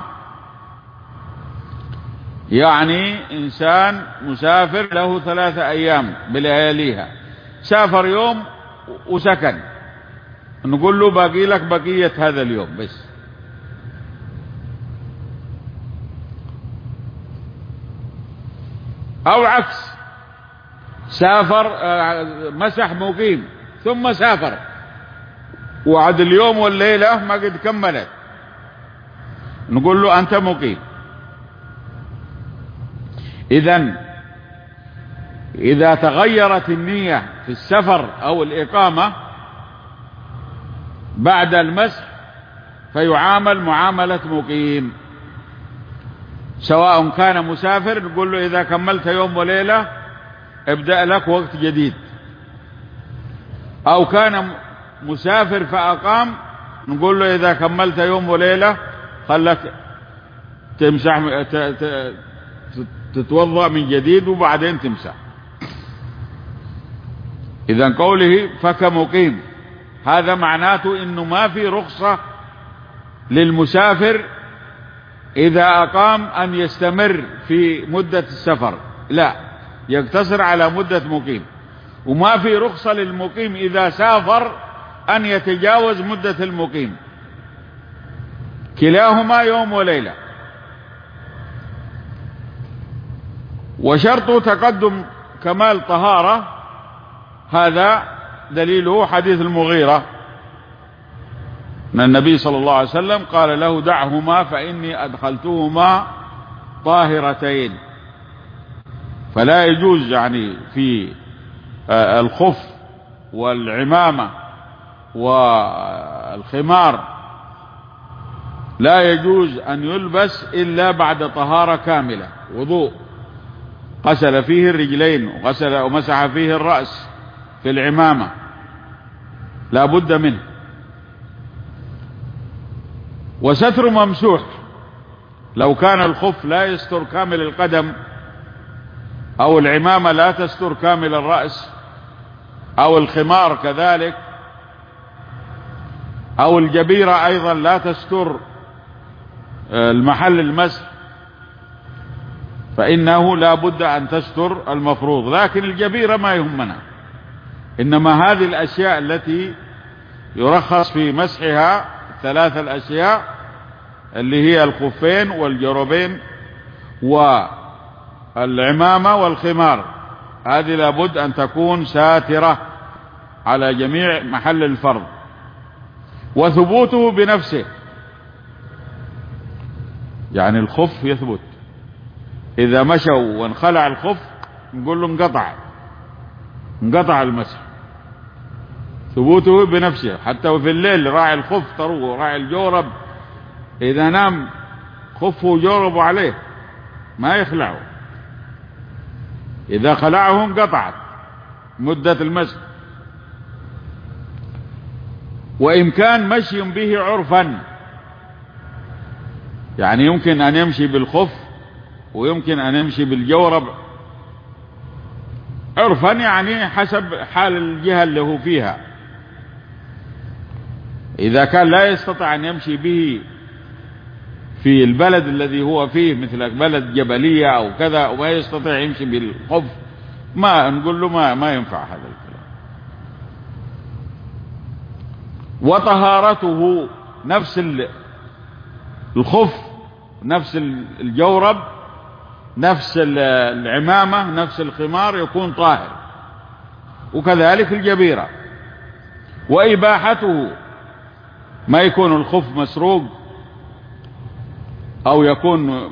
يعني إنسان مسافر له ثلاثة أيام بلياليها، سافر يوم وسكن، نقول له باقي لك بقية هذا اليوم بس. أو عكس، سافر مسح مقيم ثم سافر، وعد اليوم والليلة ما قد كملت، نقول له أنت مقيم. إذن إذا تغيرت النية في السفر أو الإقامة بعد المسح فيعامل معاملة مقيم، سواء كان مسافر نقول له إذا كملت يوم وليلة ابدأ لك وقت جديد، أو كان مسافر فأقام، نقول له إذا كملت يوم وليلة خلك تمسح تتوضأ من جديد وبعدين تمسح. إذن قوله فكمقيم هذا معناته إنه ما في رخصة للمسافر إذا أقام أن يستمر في مدة السفر، لا، يقتصر على مدة مقيم. وما في رخصة للمقيم إذا سافر أن يتجاوز مدة المقيم، كلاهما يوم وليلة. وشرط تقدم كمال طهارة هذا دليله حديث المغيرة أن النبي صلى الله عليه وسلم قال له دعهما فإني أدخلتهما طاهرتين. فلا يجوز يعني في الخف والعمامة والخمار لا يجوز أن يلبس إلا بعد طهارة كاملة، وضوء غسل فيه الرجلين وغسل ومسح فيه الرأس في العمامة لا بد منه. وستر ممسوح، لو كان الخف لا يستر كامل القدم أو العمامة لا تستر كامل الرأس أو الخمار كذلك أو الجبيرة أيضا لا تستر المحل المسح، فإنه لا بد أن تستر المفروض. لكن الجبيرة ما يهمنا، إنما هذه الأشياء التي يرخص في مسحها ثلاث الأشياء اللي هي الخفين والجربين والعمامة والخمار، هذه لابد أن تكون ساترة على جميع محل الفرض. وثبوته بنفسه، يعني الخف يثبت، إذا مشوا وانخلع الخف نقول له انقطع انقطع المسح، ثبوته بنفسه. حتى في الليل راعي الخف طروه، راعي الجورب إذا نام خفه وجوربه عليه ما يخلعه، إذا خلعه انقطعت مدة المسح. وإمكان مشي به عرفا، يعني يمكن أن يمشي بالخف ويمكن أن يمشي بالجورب عرفا، يعني حسب حال الجهة اللي هو فيها. إذا كان لا يستطيع أن يمشي به في البلد الذي هو فيه مثل بلد جبلية أو كذا وما يستطيع يمشي بالخف، ما نقول له ما, ما ينفع هذا الكلام. وطهارته نفس الخف نفس الجورب نفس العمامة نفس الخمار يكون طاهر، وكذلك الجبيرة. وإباحته ما يكون الخف مسروق أو يكون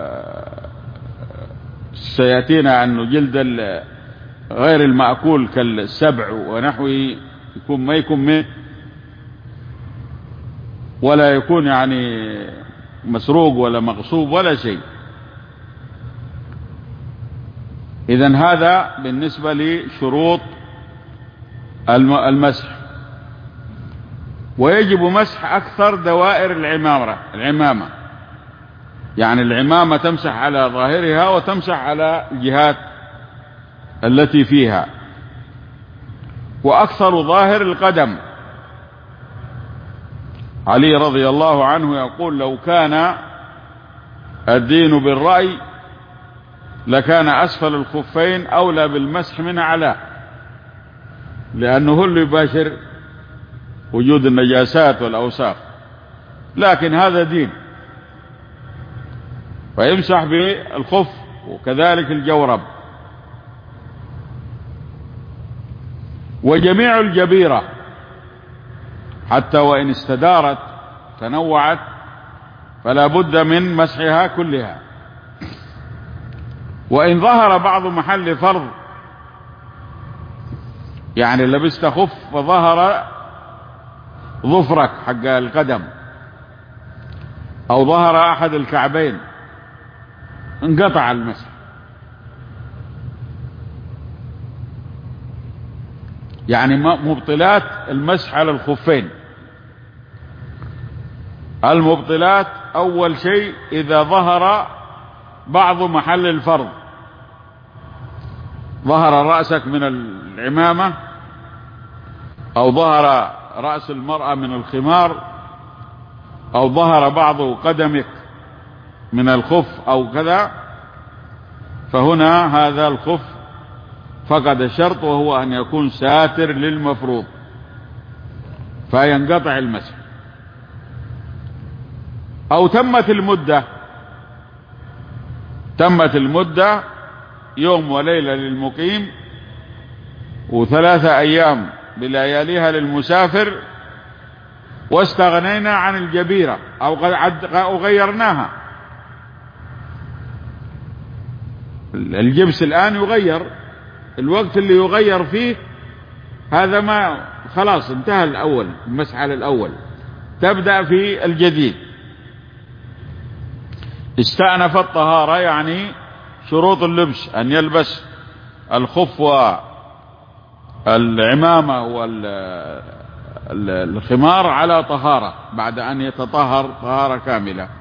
سيأتينا أنه جلد غير المأكول كالسبع ونحوه يكون ما يكون منه ولا يكون يعني مسروق ولا مغصوب ولا شيء. إذن هذا بالنسبة لشروط المسح. ويجب مسح أكثر دوائر العمامة العمامة يعني العمامة تمسح على ظاهرها وتمسح على الجهات التي فيها، وأكثر ظاهر القدم. علي رضي الله عنه يقول لو كان الدين بالرأي لكان أسفل الخفين أولى بالمسح من أعلاه، لأنه هو اللي يباشر وجود النجاسات والأوساخ، لكن هذا دين فيمسح بالخف وكذلك الجورب. وجميع الجبيرة حتى وإن استدارت تنوعت فلا بد من مسحها كلها. وإن ظهر بعض محل فرض، يعني لبست خف فظهر ظفرك حق القدم أو ظهر أحد الكعبين انقطع المسح. يعني مبطلات المسح على الخفين. المبطلات أول شيء إذا ظهر بعض محل الفرض، ظهر رأسك من العمامة أو ظهر رأس المرأة من الخمار أو ظهر بعض قدمك من الخف أو كذا، فهنا هذا الخف فقد الشرط، وهو أن يكون ساتر للمفروض فينقطع المسح. أو تمت المدة، تمت المدة يوم وليلة للمقيم وثلاثة أيام بلياليها للمسافر، واستغنينا عن الجبيرة أو غيرناها. الجبس الآن يغير، الوقت اللي يغير فيه هذا ما خلاص انتهى الأول، المسح على الأول، تبدأ في الجديد. استأنف الطهارة يعني شروط اللبس أن يلبس الخف والعمامة والخمار على طهارة بعد أن يتطهر طهارة كاملة.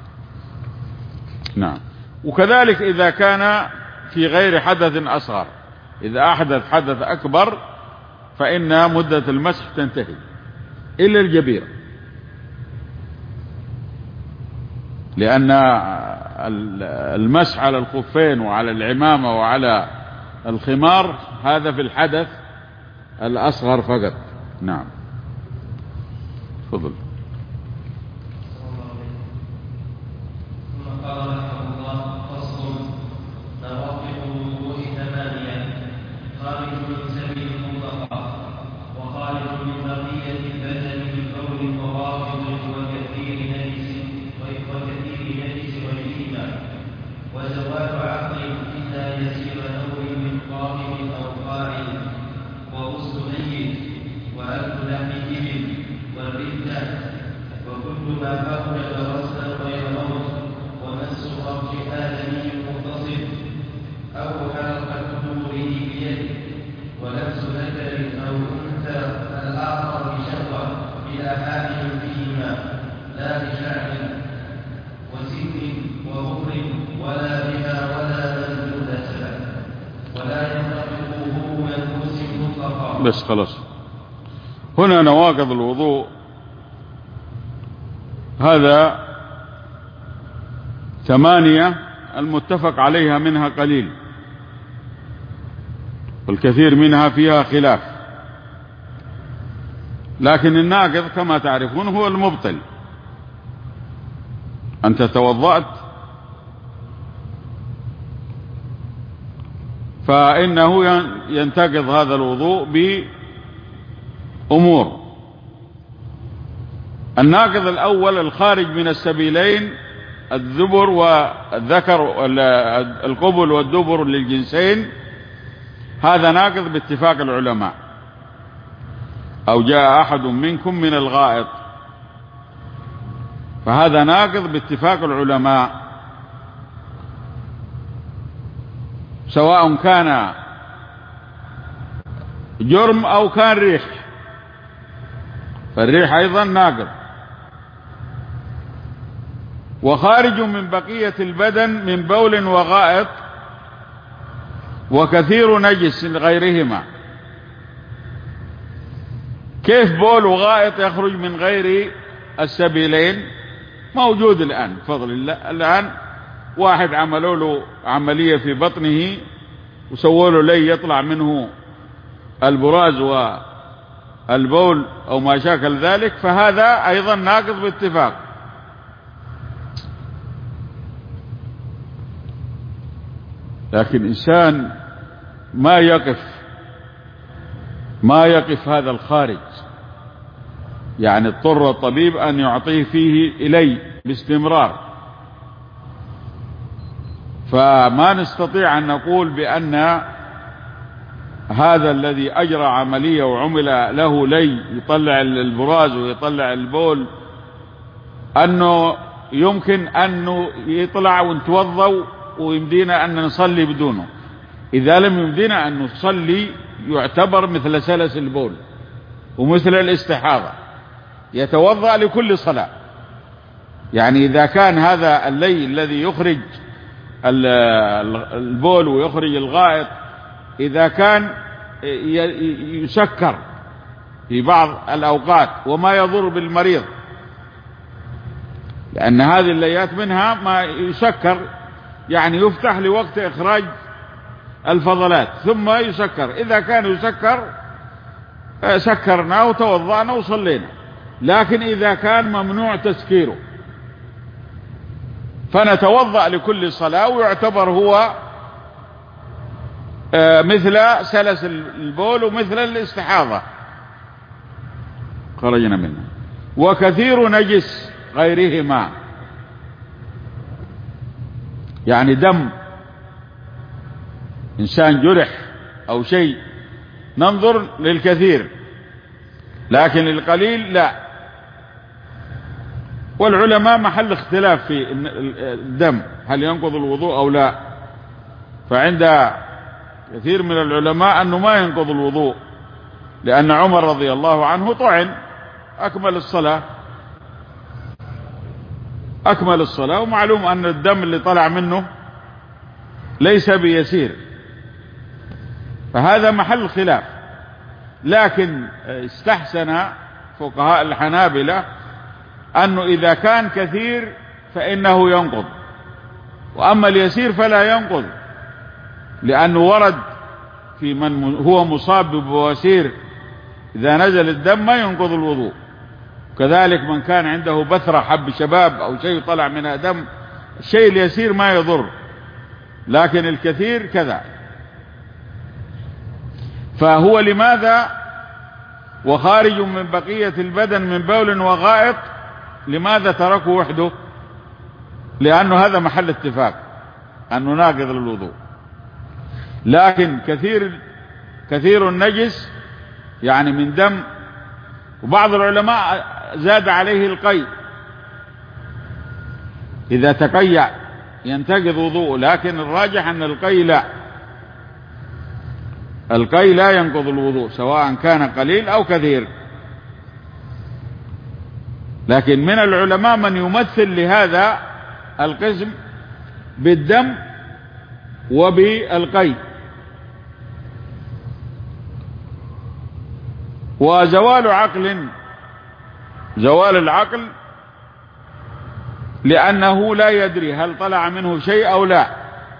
نعم. وكذلك إذا كان في غير حدث أصغر، إذا أحدث حدث أكبر فإن مدة المسح تنتهي إلا الجبيرة، لأن المسح على الخفين وعلى العمامة وعلى الخمار هذا في الحدث الأصغر فقط. نعم. تفضل. بس خلاص. هنا نواقض الوضوء، هذا ثمانية المتفق عليها منها قليل، والكثير منها فيها خلاف، لكن الناقض كما تعرفون هو المبطل. أنت توضأت فإنه ينتقض هذا الوضوء بأمور. الناقض الأول الخارج من السبيلين، الذبر والذكر، القبل والدبر للجنسين، هذا ناقض باتفاق العلماء. أو جاء أحد منكم من الغائط، فهذا ناقض باتفاق العلماء، سواء كان جرم أو كان ريح، فالريح أيضا ناقض. وخارج من بقية البدن من بول وغائط وكثير نجس غيرهما. كيف بول وغائط يخرج من غير السبيلين؟ موجود الآن بفضل الله. الآن واحد عملوا له عملية في بطنه وسووا له لي يطلع منه البراز والبول أو ما شاكل ذلك، فهذا أيضا ناقض باتفاق. لكن إنسان ما يقف ما يقف هذا الخارج، يعني اضطر الطبيب أن يعطيه فيه إلي باستمرار، فما نستطيع أن نقول بأن هذا الذي أجرى عملية وعمل له لي يطلع البراز ويطلع البول أنه يمكن أنه يطلع ونتوضأ ويمدينا أن نصلي بدونه. إذا لم يمدينا أن نصلي يعتبر مثل سلس البول ومثل الاستحاضة، يتوضأ لكل صلاة. يعني إذا كان هذا اللي الذي يخرج البول ويخرج الغائط إذا كان يسكر في بعض الأوقات وما يضر بالمريض، لأن هذه الليات منها ما يسكر، يعني يفتح لوقت إخراج الفضلات ثم يسكر، إذا كان يسكر سكرنا وتوضأنا وصلينا. لكن إذا كان ممنوع تسكيره فنتوضأ لكل صلاة، ويعتبر هو مثل سلس البول ومثل الاستحاضة خرجنا منه. وكثير نجس غيرهما، يعني دم إنسان جرح أو شيء ننظر للكثير، لكن القليل لا. والعلماء محل اختلاف في الدم هل ينقض الوضوء أو لا، فعند كثير من العلماء أنه ما ينقض الوضوء، لأن عمر رضي الله عنه طعن أكمل الصلاة أكمل الصلاة ومعلوم أن الدم اللي طلع منه ليس بيسير، فهذا محل خلاف. لكن استحسن فقهاء الحنابلة أنه إذا كان كثير فإنه ينقض، وأما اليسير فلا ينقض، لأنه ورد في من هو مصاب ببواسير إذا نزل الدم ما ينقض الوضوء. كذلك من كان عنده بثرة حب شباب أو شيء طلع منها دم، الشيء اليسير ما يضر، لكن الكثير كذا. فهو لماذا وخارج من بقية البدن من بول وغائط لماذا تركه وحده؟ لأنه هذا محل اتفاق أنه ناقض للوضوء. لكن كثير كثير النجس يعني من دم، وبعض العلماء زاد عليه القي، إذا تقيع ينتقض وضوءه، لكن الراجح أن القي لا، القي لا ينقض الوضوء سواء كان قليل أو كثير. لكن من العلماء من يمثل لهذا القسم بالدم وبالقي. وزوال عقل، زوال العقل لأنه لا يدري هل طلع منه شيء أو لا،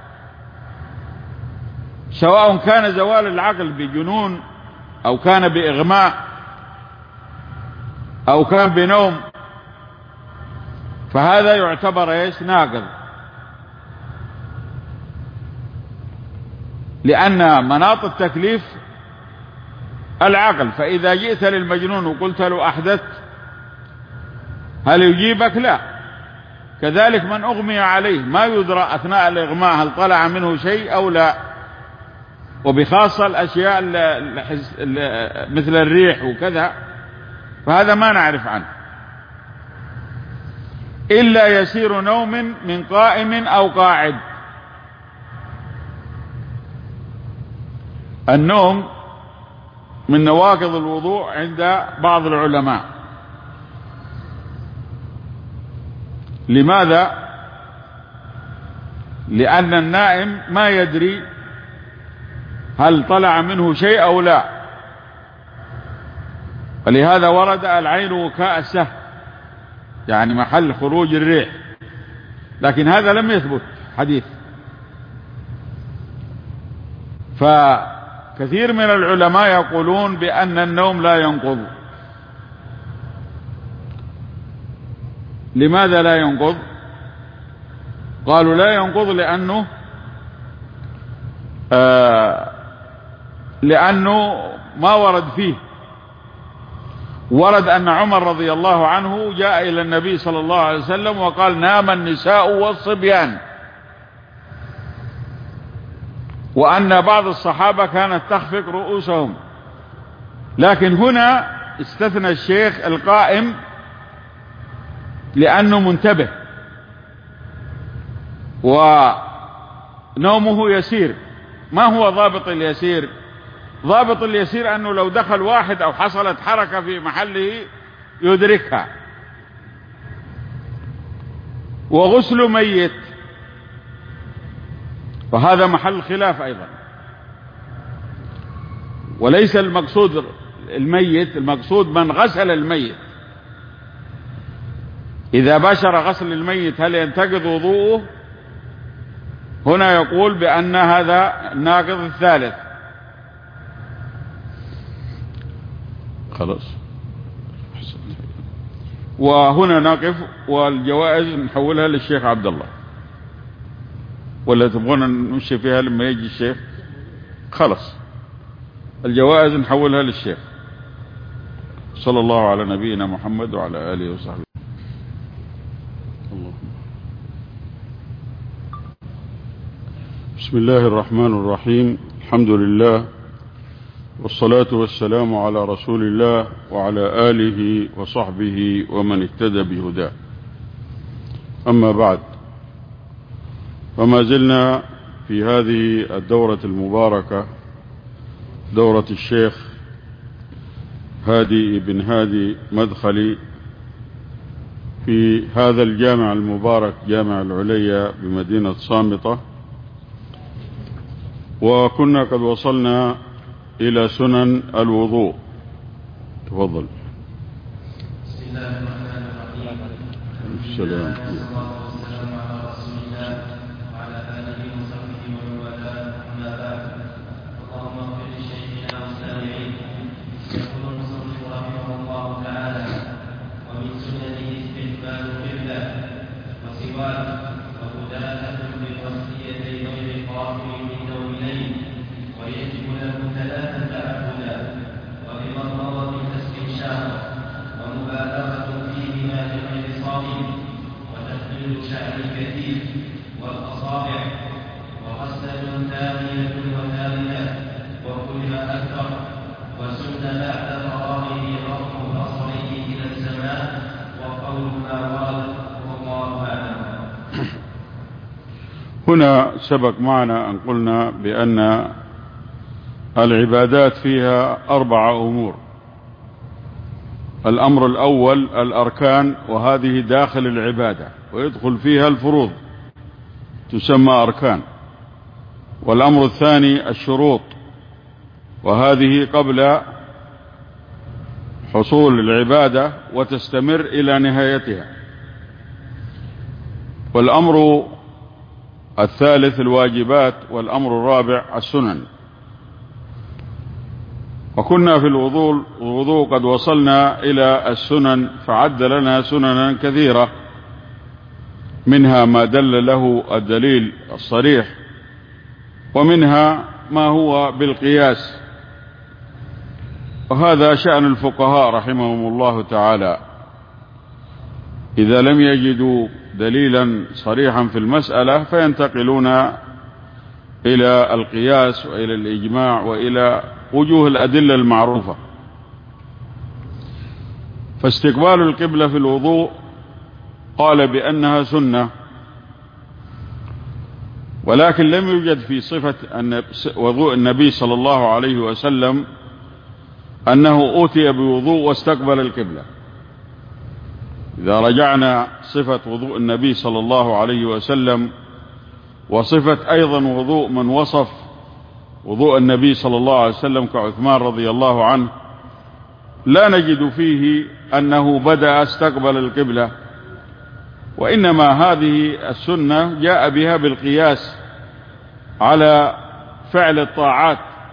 سواء كان زوال العقل بجنون أو كان بإغماء أو كان بنوم، فهذا يعتبر ايش؟ ناقض، لأن مناط التكليف العقل. فإذا جئت للمجنون وقلت له أحدثت هل يجيبك؟ لا. كذلك من أغمي عليه ما يدرى أثناء الإغماء هل طلع منه شيء أو لا، وبخاصة الأشياء مثل الريح وكذا، فهذا ما نعرف عنه إلا يسير نوم من قائم أو قاعد. النوم من نواقض الوضوء عند بعض العلماء. لماذا؟ لأن النائم ما يدري هل طلع منه شيء أو لا، ولهذا ورد العين وكاء السهم، يعني محل خروج الريح، لكن هذا لم يثبت حديث. فكثير من العلماء يقولون بأن النوم لا ينقض. لماذا لا ينقض؟ قالوا لا ينقض لأنه آه لأنه ما ورد فيه. ورد أن عمر رضي الله عنه جاء إلى النبي صلى الله عليه وسلم وقال نام النساء والصبيان، وأن بعض الصحابة كانت تخفق رؤوسهم. لكن هنا استثنى الشيخ القائم لأنه منتبه ونومه يسير. ما هو ضابط اليسير؟ ضابط اليسير أنه لو دخل واحد أو حصلت حركة في محله يدركها. وغسل ميت، فهذا محل خلاف أيضا، وليس المقصود الميت، المقصود من غسل الميت. إذا باشر غسل الميت هل ينتقض وضوءه؟ هنا يقول بأن هذا الناقض الثالث. خلاص، وهنا نقف، والجوائز نحولها للشيخ عبد الله، ولا تبغون نمشي فيها لما يجي الشيخ؟ خلاص، الجوائز نحولها للشيخ. صلى الله على نبينا محمد وعلى آله وصحبه. الله. بسم الله الرحمن الرحيم. الحمد لله والصلاة والسلام على رسول الله وعلى آله وصحبه ومن اهتدى بهداه. أما بعد، فما زلنا في هذه الدورة المباركة، دورة الشيخ هادي بن هادي مدخلي، في هذا الجامع المبارك، جامع العليا بمدينة صامتة. وكنا قد وصلنا إلى سنن الوضوء. تفضل. بسم الله الرحمن الرحيم. السلام. والصلاة والسلام على رسول الله وعلى آله وصحبه ومن والاه، أما بعد. اللهم اغفر لشيخنا والسامعين. يقول المصنف رحمه الله تعالى: ومن سننه استقبال القبلة وسواك وهداءة بالغسل يدي غير القائم من نوم ليل، ويجب له ثلاثة تعبدا، وبمضمضة كاستنشاق، ومبالغة فيهما لغير صائم، وتخليل شعر الكثير والأصابع، وغسل ثانية وثالثة، وكلها أكثر. وسن بعد فراغه رفع بصره إلى السماء، وقول ما ورد، والله أعلم. هنا سبق معنا أن قلنا بأن العبادات فيها أربع أمور. الأمر الأول الأركان، وهذه داخل العبادة، ويدخل فيها الفروض، تسمى أركان. والأمر الثاني الشروط، وهذه قبل حصول العبادة وتستمر إلى نهايتها. والأمر الثالث الواجبات، والأمر الرابع السنن. وكنا في الوضوء الوضوء قد وصلنا إلى السنن، فعد لنا سننا كثيرة، منها ما دل له الدليل الصريح، ومنها ما هو بالقياس. وهذا شأن الفقهاء رحمهم الله تعالى، إذا لم يجدوا دليلا صريحا في المسألة فينتقلون إلى القياس وإلى الإجماع وإلى وجوه الأدلة المعروفة. فاستقبال القبلة في الوضوء قال بأنها سنة، ولكن لم يوجد في صفة وضوء النبي صلى الله عليه وسلم أنه أوتي بوضوء واستقبل القبلة. إذا رجعنا صفة وضوء النبي صلى الله عليه وسلم، وصفة أيضا وضوء من وصف وضوء النبي صلى الله عليه وسلم كعثمان رضي الله عنه، لا نجد فيه أنه بدأ استقبل القبلة، وإنما هذه السنة جاء بها بالقياس على فعل الطاعات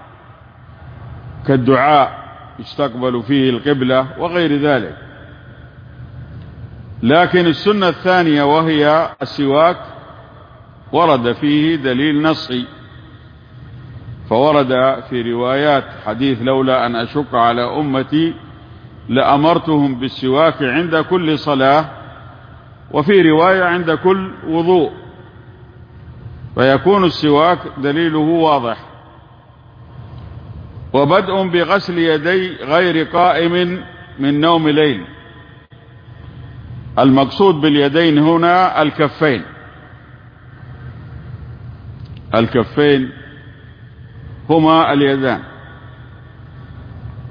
كالدعاء يستقبل فيه القبلة وغير ذلك. لكن السنة الثانية وهي السواك ورد فيه دليل نصي، فورد في روايات حديث: لولا أن أشق على أمتي لأمرتهم بالسواك عند كل صلاة، وفي رواية عند كل وضوء، فيكون السواك دليله واضح. وبدء بغسل يدي غير قائم من نوم ليل، المقصود باليدين هنا الكفين. الكفين هما اليدان،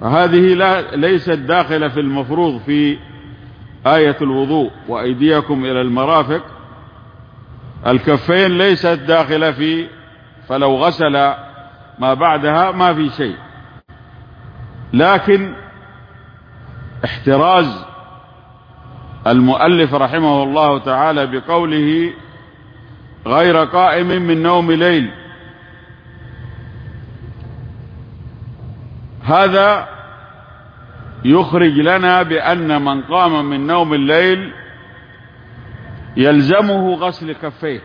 هذه لا ليست داخلة في المفروض في آية الوضوء وأيديكم إلى المرافق. الكفين ليست داخلة في، فلو غسل ما بعدها ما في شيء، لكن احتراز المؤلف رحمه الله تعالى بقوله غير قائم من نوم ليل، هذا يخرج لنا بأن من قام من نوم الليل يلزمه غسل كفيه،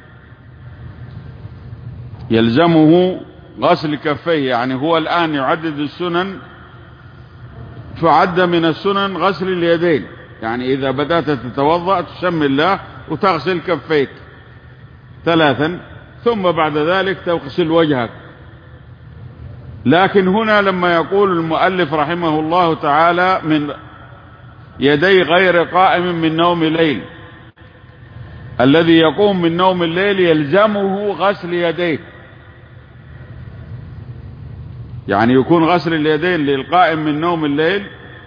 يلزمه غسل كفيه. يعني هو الآن يعدد السنن، فعد من السنن غسل اليدين، يعني إذا بدأت تتوضأ تسمي الله وتغسل كفيك ثلاثا، ثم بعد ذلك تغسل وجهك. لكن هنا لما يقول المؤلف رحمه الله تعالى من يدي غير قائم من نوم ليل، الذي يقوم من نوم الليل يلزمه غسل يديه، يعني يكون غسل اليدين للقائم من نوم الليل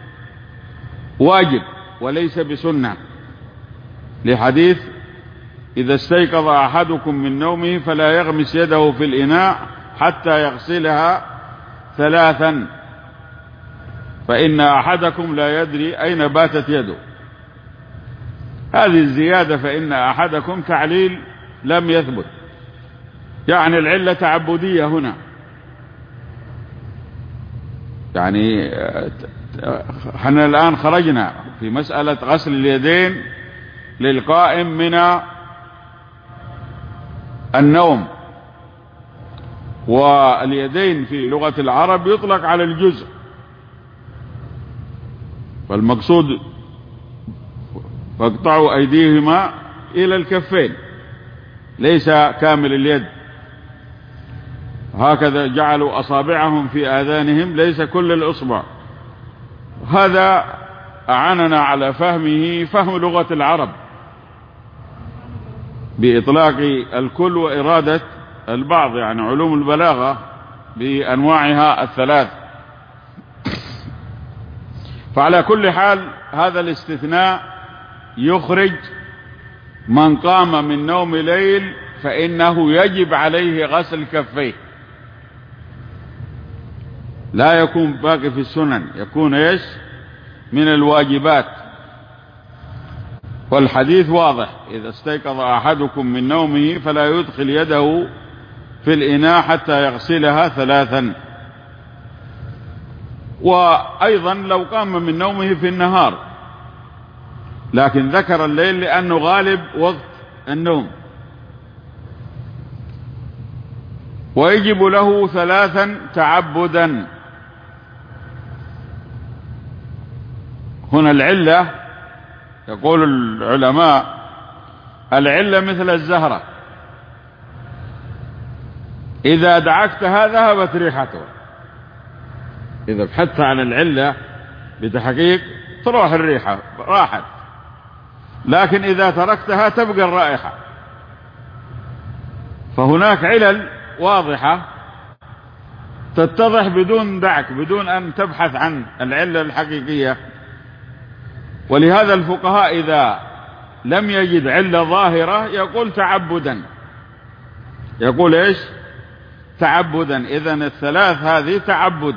واجب وليس بسنة، لحديث إذا استيقظ أحدكم من نومه فلا يغمس يده في الإناء حتى يغسلها ثلاثا فإن أحدكم لا يدري أين باتت يده. هذه الزيادة فإن أحدكم تعليل لم يثبت، يعني العلة تعبدية هنا، يعني احنا الآن خرجنا في مسألة غسل اليدين للقائم من النوم، واليدين في لغة العرب يطلق على الجزء، فالمقصود فاقطعوا أيديهما إلى الكفين، ليس كامل اليد، هكذا جعلوا أصابعهم في آذانهم ليس كل الأصبع. هذا أعاننا على فهمه فهم لغة العرب بإطلاق الكل وإرادة البعض، يعني علوم البلاغة بأنواعها الثلاث. فعلى كل حال هذا الاستثناء يخرج من قام من نوم ليل فإنه يجب عليه غسل كفيه، لا يكون باقي في السنن، يكون ايش من الواجبات. والحديث واضح إذا استيقظ أحدكم من نومه فلا يدخل يده في الإناء حتى يغسلها ثلاثا. وأيضا لو قام من نومه في النهار، لكن ذكر الليل لأنه غالب وقت النوم، ويجب له ثلاثا تعبدا. هنا العلة يقول العلماء العلة مثل الزهرة، إذا دعكتها ذهبت ريحتها، إذا بحثت عن العلة بتحقيق تروح الريحة راحت، لكن إذا تركتها تبقى الرائحة. فهناك علل واضحة تتضح بدون دعك، بدون أن تبحث عن العلة الحقيقية. ولهذا الفقهاء إذا لم يجد علة ظاهرة يقول تعبدا، يقول إيش تعبدا. إذن الثلاث هذه تعبد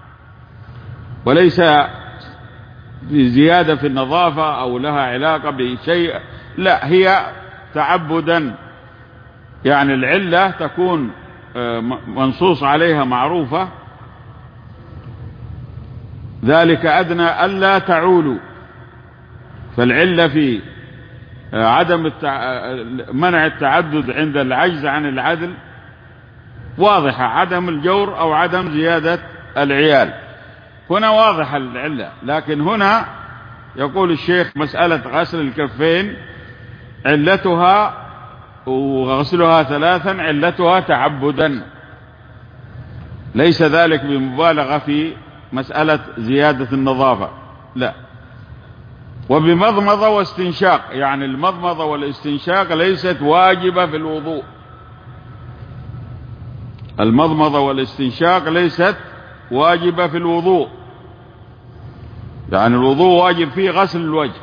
وليس زيادة في النظافة أو لها علاقة بشيء، لا، هي تعبدا، يعني العلة تكون منصوص عليها معروفة، ذلك أدنى ألا تعولوا. فالعلة في عدم التع... منع التعدد عند العجز عن العدل واضحة، عدم الجور أو عدم زيادة العيال، هنا واضحة العلة. لكن هنا يقول الشيخ مسألة غسل الكفين علتها وغسلها ثلاثا علتها تعبدا، ليس ذلك بمبالغة في مسألة زيادة النظافة، لا. وبمضمضة واستنشاق، يعني المضمضة والاستنشاق ليست واجبة في الوضوء، المضمضة والاستنشاق ليست واجبة في الوضوء، يعني الوضوء واجب فيه غسل الوجه،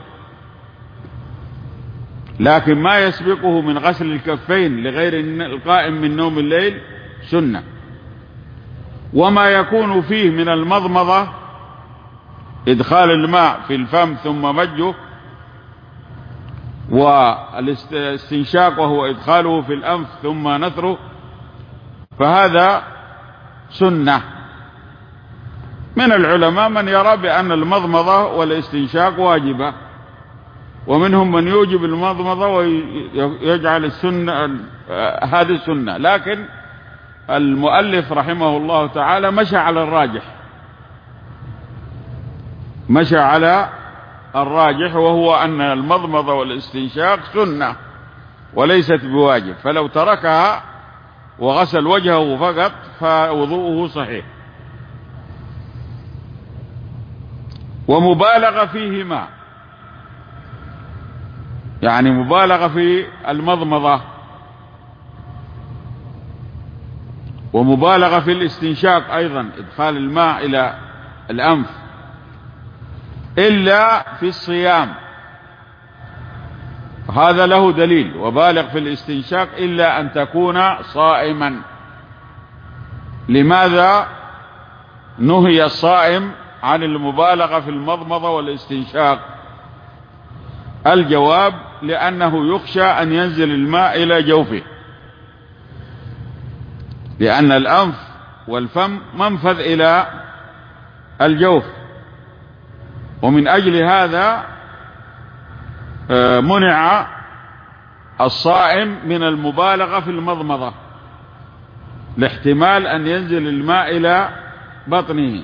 لكن ما يسبقه من غسل الكفين لغير القائم من نوم الليل سنة. وما يكون فيه من المضمضة، إدخال الماء في الفم ثم مجه، والاستنشاق وهو إدخاله في الأنف ثم نثره، فهذا سنة. من العلماء من يرى بأن المضمضة والاستنشاق واجبة، ومنهم من يوجب المضمضة ويجعل السنة هذه السنة، لكن المؤلف رحمه الله تعالى مشى على الراجح، مشى على الراجح وهو أن المضمضة والاستنشاق سنة وليست بواجب، فلو تركها وغسل وجهه فقط فوضوءه صحيح. ومبالغة فيهما، يعني مبالغة في المضمضة ومبالغة في الاستنشاق أيضا، إدخال الماء إلى الأنف، إلا في الصيام، هذا له دليل، وبالغ في الاستنشاق إلا أن تكون صائما. لماذا نهي الصائم عن المبالغة في المضمضة والاستنشاق؟ الجواب لأنه يخشى أن ينزل الماء إلى جوفه، لأن الأنف والفم منفذ إلى الجوف، ومن أجل هذا منع الصائم من المبالغة في المضمضة لاحتمال أن ينزل الماء إلى بطنه،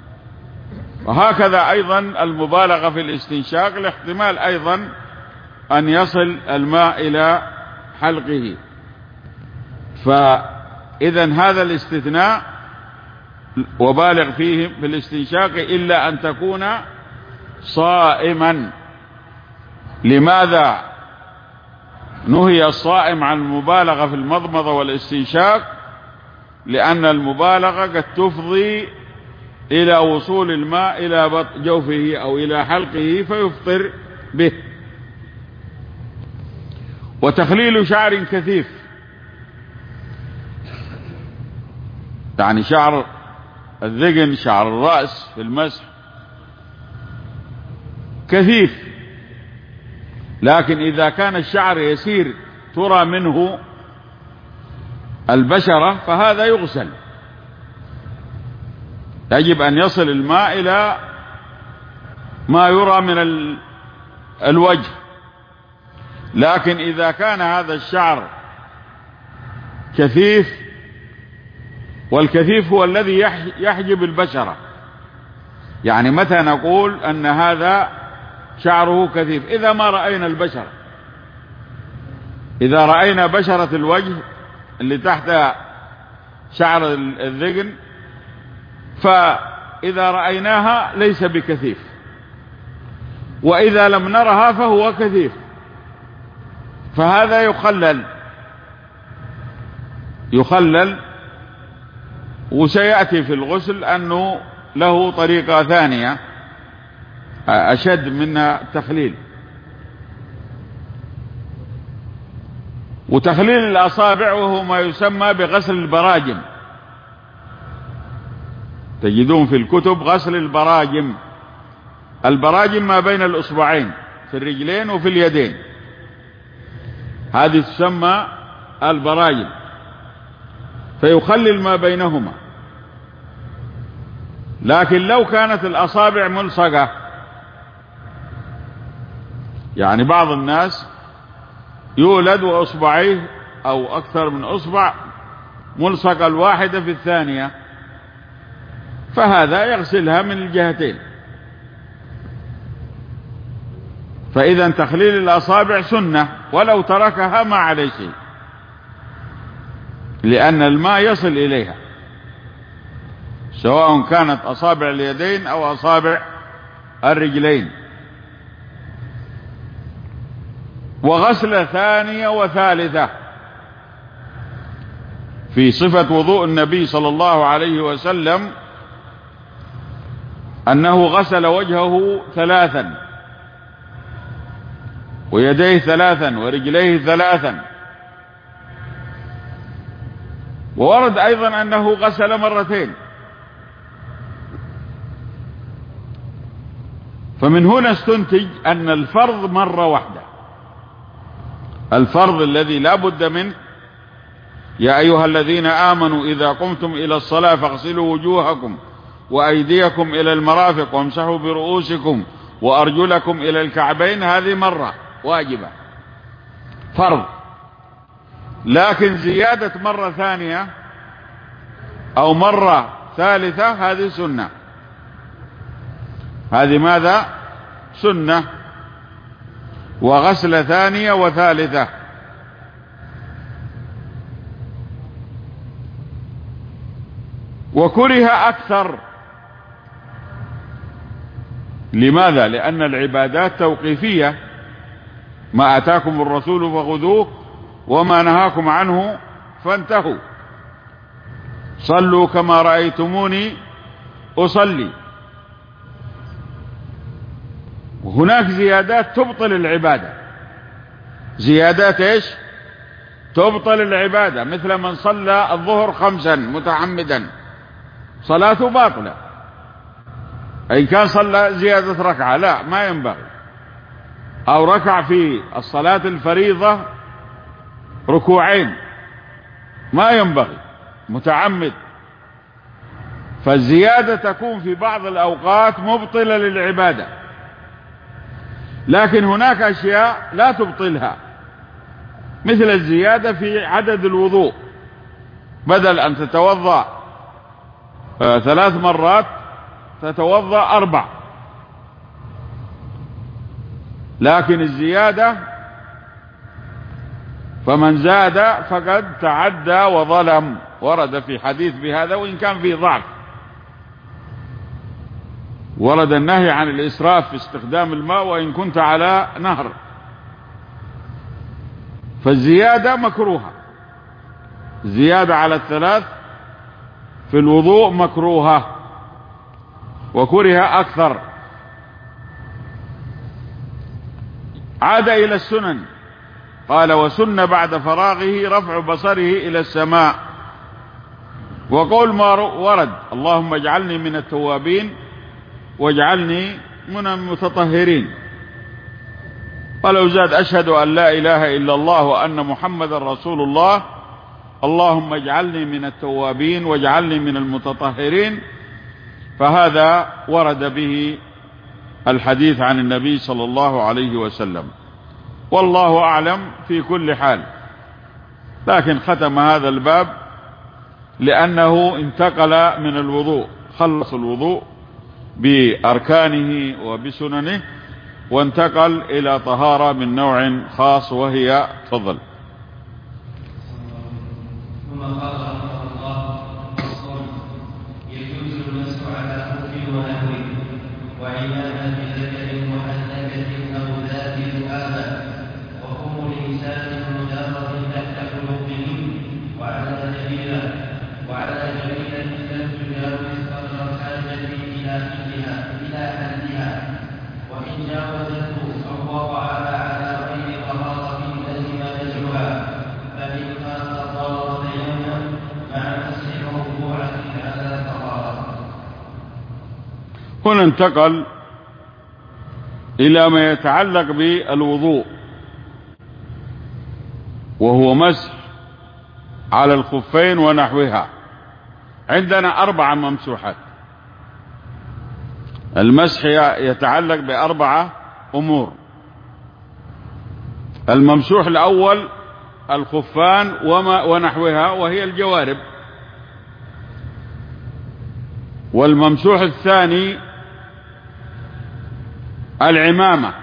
وهكذا أيضا المبالغة في الاستنشاق لاحتمال أيضا أن يصل الماء إلى حلقه. فإذا هذا الاستثناء وبالغ فيه في الاستنشاق إلا أن تكون صائما. لماذا نهي الصائم عن المبالغة في المضمضة والاستنشاق؟ لأن المبالغة قد تفضي إلى وصول الماء إلى جوفه أو إلى حلقه فيفطر به. وتخليل شعر كثيف، يعني شعر الذقن، شعر الرأس في المسح كثيف، لكن إذا كان الشعر يسير ترى منه البشرة فهذا يغسل، يجب أن يصل الماء إلى ما يرى من الوجه. لكن إذا كان هذا الشعر كثيف، والكثيف هو الذي يحجب البشرة، يعني متى نقول أن هذا شعره كثيف؟ إذا ما رأينا البشرة، إذا رأينا بشرة الوجه اللي تحت شعر الذقن، فإذا رأيناها ليس بكثيف، وإذا لم نرها فهو كثيف، فهذا يخلل يخلل وسيأتي في الغسل أنه له طريقة ثانية أشد من التخليل. وتخليل الأصابع وهو ما يسمى بغسل البراجم، تجدون في الكتب غسل البراجم. البراجم ما بين الأصبعين في الرجلين وفي اليدين، هذه تسمى البراجم، فيخلل ما بينهما. لكن لو كانت الأصابع ملصقة، يعني بعض الناس يولد وأصبعيه أو أكثر من أصبع ملصقة الواحدة في الثانية، فهذا يغسلها من الجهتين. فإذا تخليل الأصابع سنة، ولو تركها ما عليه شيء، لأن الماء يصل إليها، سواء كانت أصابع اليدين أو أصابع الرجلين. وغسلة ثانية وثالثة في صفة وضوء النبي صلى الله عليه وسلم أنه غسل وجهه ثلاثا ويديه ثلاثا ورجليه ثلاثا، وورد أيضا أنه غسل مرتين. فمن هنا استنتج أن الفرض مرة واحدة، الفرض الذي لا بد منه: يا أيها الذين آمنوا إذا قمتم إلى الصلاة فاغسلوا وجوهكم وأيديكم إلى المرافق وامسحوا برؤوسكم وأرجلكم إلى الكعبين. هذه مرة واجبة فرض، لكن زيادة مرة ثانية أو مرة ثالثة هذه سنة. هذه ماذا؟ سنة، وغسل ثانية وثالثة. وكره أكثر. لماذا؟ لأن العبادات توقيفية، ما أتاكم الرسول فخذوه وما نهاكم عنه فانتهوا، صلوا كما رأيتموني أصلي. وهناك زيادات تبطل العبادة، زيادات ايش؟ تبطل العبادة، مثل من صلى الظهر خمسا متعمدا صلاته باطلة. إن كان صلى زيادة ركعة لا، ما ينبغي. أو ركع في الصلاة الفريضة ركوعين ما ينبغي، متعمد. فالزيادة تكون في بعض الأوقات مبطلة للعبادة، لكن هناك أشياء لا تبطلها، مثل الزيادة في عدد الوضوء، بدل أن تتوضأ آه ثلاث مرات تتوضأ أربع. لكن الزيادة فمن زاد فقد تعدى وظلم، ورد في حديث بهذا وإن كان فيه ضعف. ورد النهي عن الإسراف في استخدام الماء وإن كنت على نهر. فالزيادة مكروهة، زيادة على الثلاث في الوضوء مكروهة، وكره أكثر. عاد إلى السنن، قال: وسن بعد فراغه رفع بصره إلى السماء، وقول ما ورد: اللهم اجعلني من التوابين واجعلني من المتطهرين. ولو زاد: أشهد أن لا إله إلا الله وأن محمد رسول الله، اللهم اجعلني من التوابين واجعلني من المتطهرين. فهذا ورد به الحديث عن النبي صلى الله عليه وسلم، والله أعلم في كل حال. لكن ختم هذا الباب لأنه انتقل من الوضوء، خلص الوضوء بأركانه وبسننه وانتقل إلى طهارة من نوع خاص، وهي تفضل. ثم قال رحمه الله: يجوز المسح على خف ونحوه وعمامة ذكر محنكة أو ذات ذؤابة وخمر إنسان مجرد تحت خلقه وعلى جميلة وعلى جميلة لم تجاوز قدر الحاجة إلى حدها إلى حدها، وإن جاوزته أو وقعها على غير طهارة لزم نزعها، فإن كان طهارة يوما مع مسح موضوعة على طهارة. هنا انتقل إلى ما يتعلق بالوضوء، وهو مسح على الخفين ونحوها. عندنا أربع ممسوحات. المسح يتعلق بأربعة أمور. الممسوح الأول الخفان وما ونحوها وهي الجوارب، والممسوح الثاني العمامة،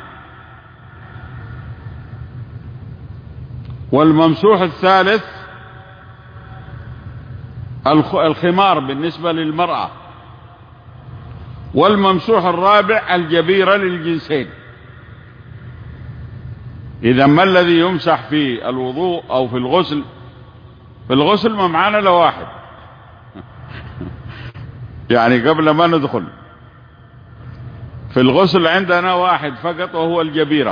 والممسوح الثالث الخمار بالنسبة للمرأة، والممسوح الرابع الجبيرة للجنسين. إذا ما الذي يمسح في الوضوء أو في الغسل؟ في الغسل ما معانا لواحد يعني قبل ما ندخل في الغسل عندنا واحد فقط وهو الجبيرة،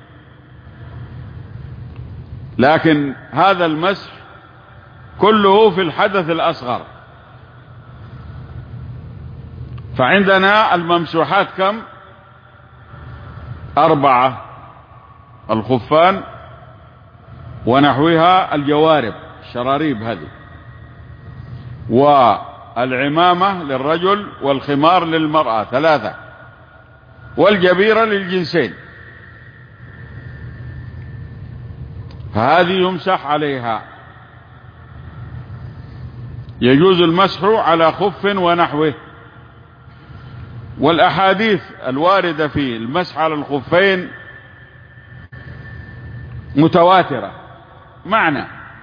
لكن هذا المسح كله في الحدث الأصغر. فعندنا الممسوحات كم؟ أربعة: الخفان ونحوها، الجوارب الشراريب هذه، والعمامة للرجل، والخمار للمرأة ثلاثة، والجبيرة للجنسين. فهذه يمسح عليها. يجوز المسح على خف ونحوه. والأحاديث الواردة في المسح على الخفين متواترة معنى،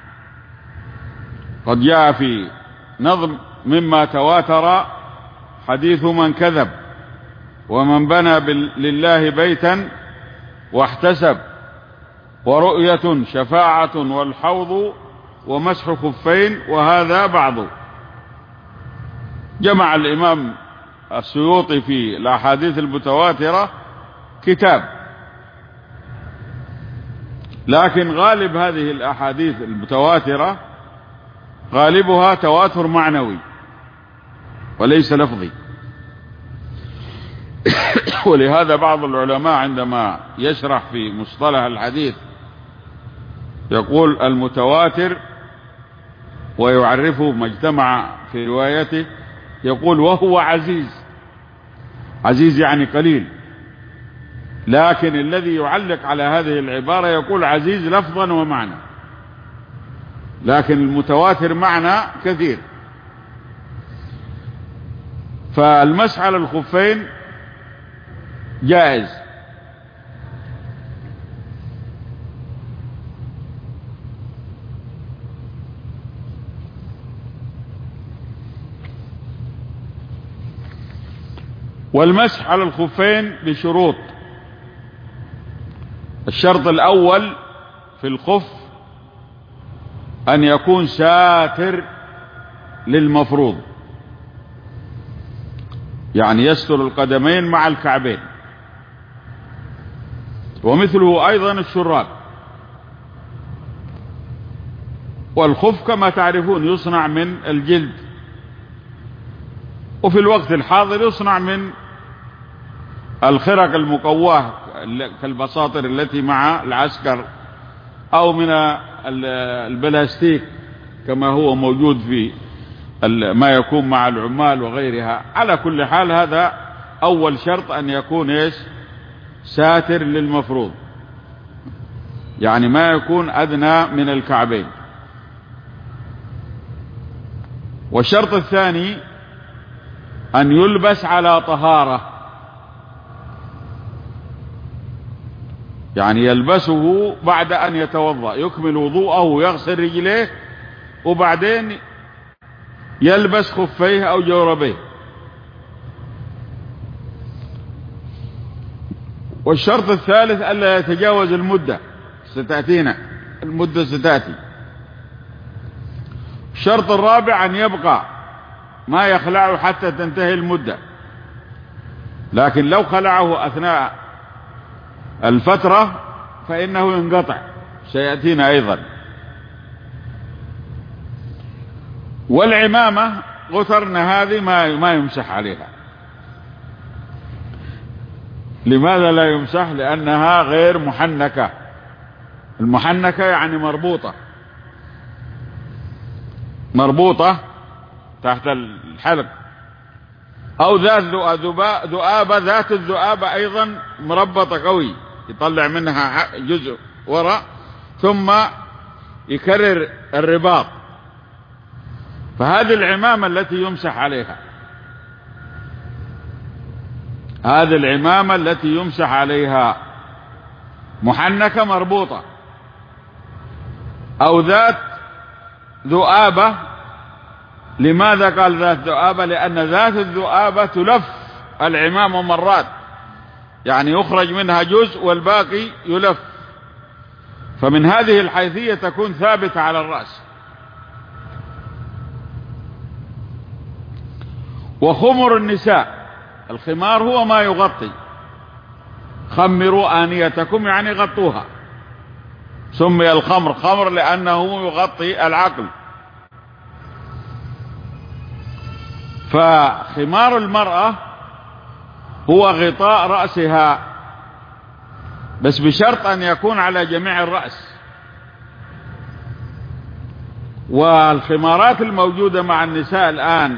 قد جاء في نظم مما تواتر حديث من كذب ومن بنى لله بيتا واحتسب، ورؤية شفاعة والحوض ومسح خفين، وهذا بعض. جمع الإمام السيوطي في الأحاديث المتواترة كتاب، لكن غالب هذه الأحاديث المتواترة غالبها تواتر معنوي وليس لفظي. ولهذا بعض العلماء عندما يشرح في مصطلح الحديث يقول المتواتر ويعرفه ما اجتمع في روايته، يقول وهو عزيز. عزيز يعني قليل، لكن الذي يعلق على هذه العبارة يقول عزيز لفظا ومعنى، لكن المتواتر معنى كثير. فالمسح على الخفين جائز. والمسح على الخفين بشروط. الشرط الأول في الخف أن يكون ساتر للمفروض، يعني يستر القدمين مع الكعبين، ومثله أيضا الشراب. والخف كما تعرفون يصنع من الجلد، وفي الوقت الحاضر يصنع من الخرق المقواه كالبساطر التي مع العسكر، أو من البلاستيك كما هو موجود في ما يكون مع العمال وغيرها. على كل حال هذا أول شرط، أن يكون إيش؟ ساتر للمفروض، يعني ما يكون أدنى من الكعبين. والشرط الثاني أن يلبس على طهارة، يعني يلبسه بعد أن يتوضأ، يكمل وضوءه ويغسل رجليه، وبعدين يلبس خفيه أو جوربيه. والشرط الثالث ألا يتجاوز المدة، ستأتينا المدة ستأتي. الشرط الرابع أن يبقى ما يخلعه حتى تنتهي المدة، لكن لو خلعه أثناء الفترة فإنه ينقطع، سيأتينا أيضا. والعمامة غترنا هذه ما ما يمسح عليها. لماذا لا يمسح؟ لأنها غير محنكة. المحنكة يعني مربوطة، مربوطة تحت الحلق، أو ذات ذؤابة، ذات الذؤابة أيضا مربطة قوي، يطلع منها جزء وراء ثم يكرر الرباط. فهذه العمامة التي يمسح عليها، هذه العمامة التي يمسح عليها محنكة مربوطة، أو ذات ذؤابة. لماذا قال ذات ذؤابة؟ لأن ذات الذؤابة تلف العمامة مرات، يعني يخرج منها جزء والباقي يلف، فمن هذه الحيثية تكون ثابتة على الرأس. وخمر النساء، الخمار هو ما يغطي خمروا آنيتكم يعني غطوها. سمي الخمر خمر لأنه يغطي العقل. فخمار المرأة هو غطاء رأسها، بس بشرط أن يكون على جميع الرأس. والخمارات الموجودة مع النساء الآن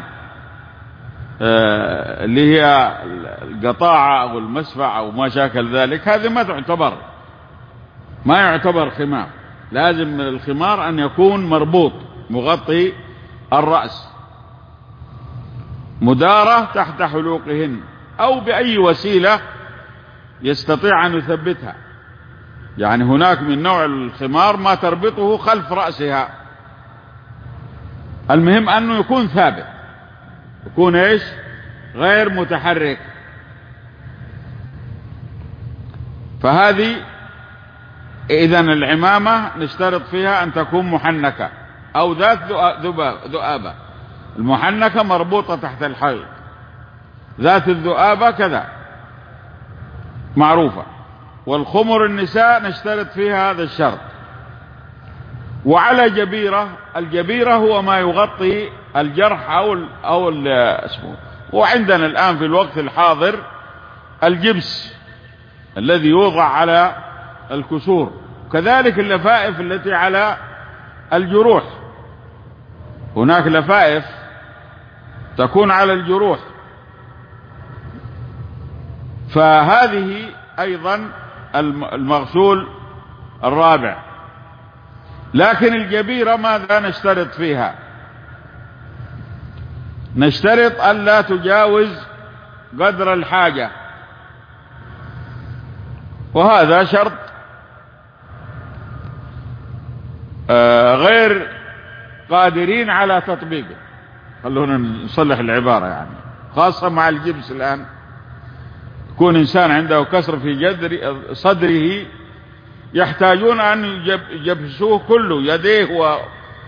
آه اللي هي القطاعة أو المسفع أو ما شاكل ذلك، هذه ما تعتبر ما يعتبر خمار. لازم من الخمار أن يكون مربوط مغطي الرأس، مدارة تحت حلوقهن أو بأي وسيلة يستطيع أن يثبتها. يعني هناك من نوع الخمار ما تربطه خلف رأسها، المهم أنه يكون ثابت، يكون إيش غير متحرك. فهذه إذن العمامة نشترط فيها أن تكون محنكة أو ذات ذؤابة. المحنكة مربوطة تحت الحلق، ذات الذؤابة كذا معروفة. والخمر النساء نشترط فيها هذا الشرط. وعلى جبيرة، الجبيرة هو ما يغطي الجرح أو ال أو ال اسمه. وعندنا الآن في الوقت الحاضر الجبس الذي يوضع على الكسور، كذلك اللفائف التي على الجروح. هناك لفائف تكون على الجروح، فهذه أيضا المغسول الرابع. لكن الجبيرة ماذا نشترط فيها؟ نشترط ألا تجاوز قدر الحاجة، وهذا شرط آه غير قادرين على تطبيقه. خلونا نصلح العبارة، يعني خاصة مع الجبس الآن. يكون إنسان عنده كسر في جذر صدره يحتاجون أن يجبسوه كله يديه و...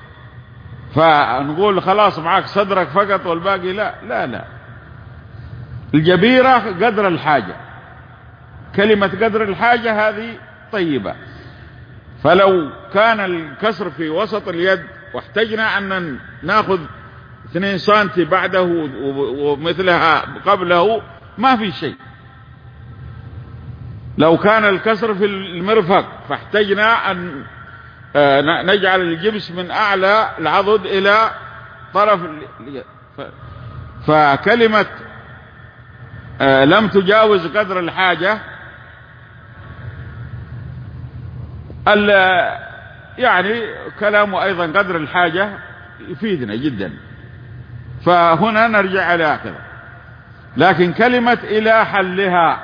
فنقول خلاص معك صدرك فقط والباقي لا لا لا. الجبيرة قدر الحاجة، كلمة قدر الحاجة هذه طيبة. فلو كان الكسر في وسط اليد واحتجنا أن ناخذ اثنين سنتي بعده ومثلها قبله ما في شيء. لو كان الكسر في المرفق فاحتجنا أن نجعل الجبس من أعلى العضد إلى طرف اليد. فكلمة لم تجاوز قدر الحاجة يعني كلامه أيضا قدر الحاجة يفيدنا جدا، فهنا نرجع على هكذا. لكن كلمة إلى حلها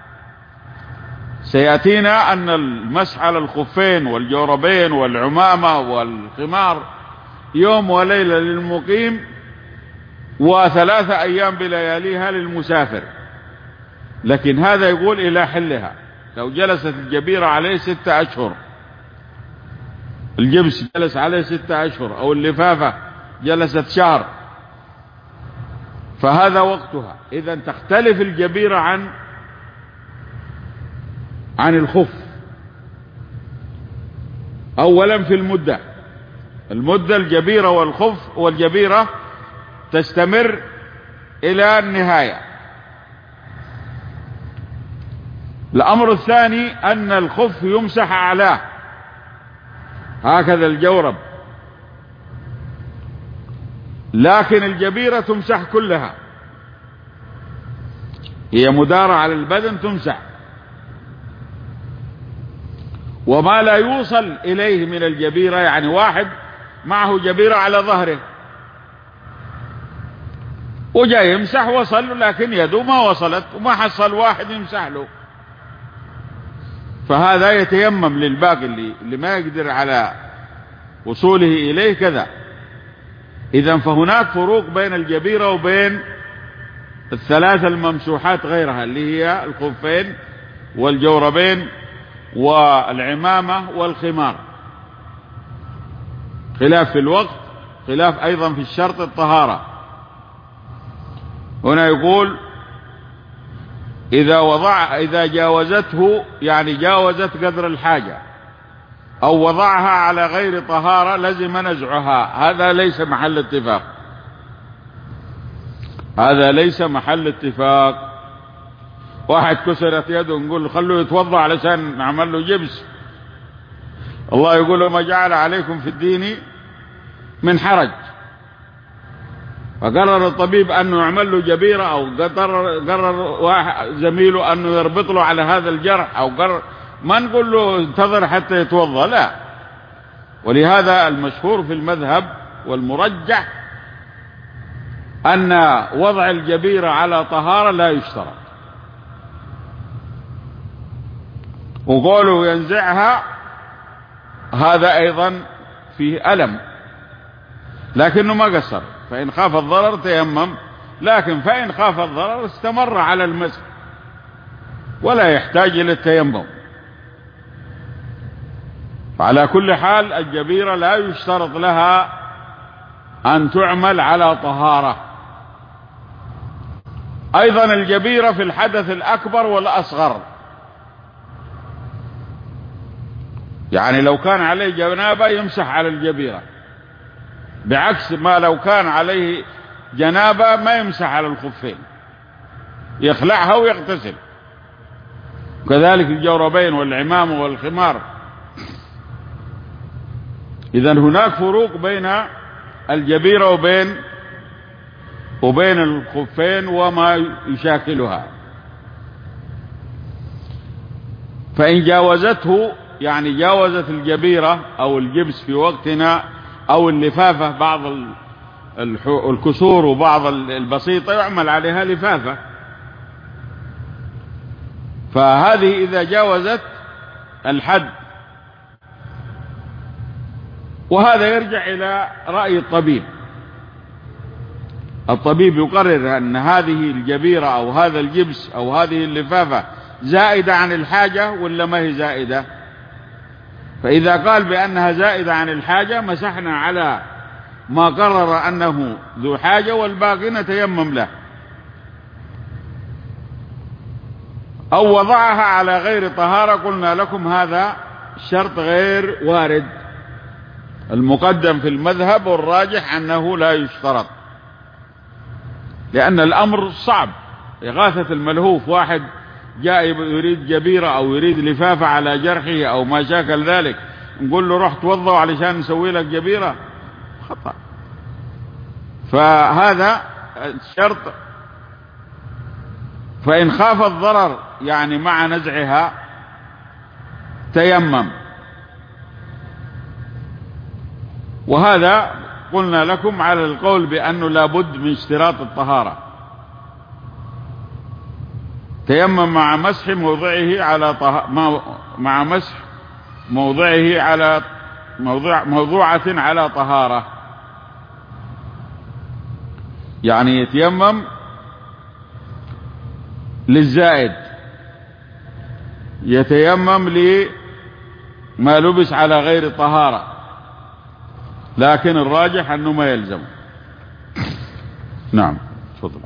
سيأتينا أن المسح على الخفين والجوربين والعمامة والخمار يوم وليلة للمقيم وثلاثة أيام بلياليها للمسافر. لكن هذا يقول إلى حلها. لو جلست الجبيرة عليه ستة أشهر، الجبس جلس عليه ستة أشهر، أو اللفافة جلست شهر، فهذا وقتها. إذن تختلف الجبيرة عن عن الخف. أولا في المدة، المدة الجبيرة والخف والجبيرة تستمر إلى النهاية. الأمر الثاني أن الخف يمسح أعلاه هكذا الجورب، لكن الجبيرة تمسح كلها، هي مدارة على البدن تمسح. وما لا يوصل إليه من الجبيرة، يعني واحد معه جبيرة على ظهره وجاي يمسح وصل، لكن يده ما وصلت وما حصل واحد يمسح له، فهذا يتيمم للباقي اللي, اللي ما يقدر على وصوله إليه كذا. إذن فهناك فروق بين الجبيرة وبين الثلاثة الممسوحات غيرها، اللي هي الخفين والجوربين والعمامة والخمار. خلاف في الوقت، خلاف أيضا في الشرط الطهارة. هنا يقول إذا وضع إذا جاوزته يعني جاوزت قدر الحاجة أو وضعها على غير طهارة لزم نزعها. هذا ليس محل اتفاق، هذا ليس محل اتفاق. واحد كسرت يده نقول له خلوه يتوضأ علشان نعمل له جبس، الله يقول له ما جعل عليكم في الدين من حرج. فقرر الطبيب أنه يعمل له جبيرة، أو قرر, قرر واحد زميله أنه يربط له على هذا الجرح، أو قرر ما نقول له انتظر حتى يتوضأ، لا. ولهذا المشهور في المذهب والمرجح أن وضع الجبيرة على طهارة لا يشترط، وقوله ينزعها هذا أيضا فيه ألم، لكنه ما قصر. فإن خاف الضرر تيمم، لكن فإن خاف الضرر استمر على المسح ولا يحتاج إلى التيمم. فعلى كل حال الجبيرة لا يشترط لها أن تعمل على طهارة. أيضا الجبيرة في الحدث الأكبر والأصغر، يعني لو كان عليه جنابة يمسح على الجبيرة، بعكس ما لو كان عليه جنابة ما يمسح على الخفين، يخلعها ويغتسل. كذلك الجوربين والعمامة والخمار. إذن هناك فروق بين الجبيرة وبين وبين الخفين وما يشاكلها. فإن جاوزته يعني جاوزت الجبيرة أو الجبس في وقتنا أو اللفافة، بعض الكسور وبعض البسيطة يعمل عليها لفافة، فهذه إذا جاوزت الحد. وهذا يرجع إلى رأي الطبيب. الطبيب يقرر أن هذه الجبيرة أو هذا الجبس أو هذه اللفافة زائدة عن الحاجة ولا ما هي زائدة. فإذا قال بأنها زائدة عن الحاجة مسحنا على ما قرر أنه ذو حاجة، والباقي نتيمم له. أو وضعها على غير طهارة قلنا لكم هذا شرط غير وارد. المقدم في المذهب والراجح أنه لا يشترط، لأن الأمر صعب. إغاثة الملهوف، واحد جاء يريد جبيرة أو يريد لفافة على جرحه أو ما شاكل ذلك، نقول له روح توضأ علشان نسوي لك جبيرة، خطأ. فهذا الشرط. فإن خاف الضرر يعني مع نزعها تيمم. وهذا قلنا لكم على القول بأنه لابد من اشتراط الطهارة. تيمم مع مسح موضعه على طه... مع مسح موضعه على موضوع موضوعة على طهارة، يعني يتيمم للزائد، يتيمم لما لبس على غير طهارة، لكن الراجح أنه ما يلزم. نعم تفضل.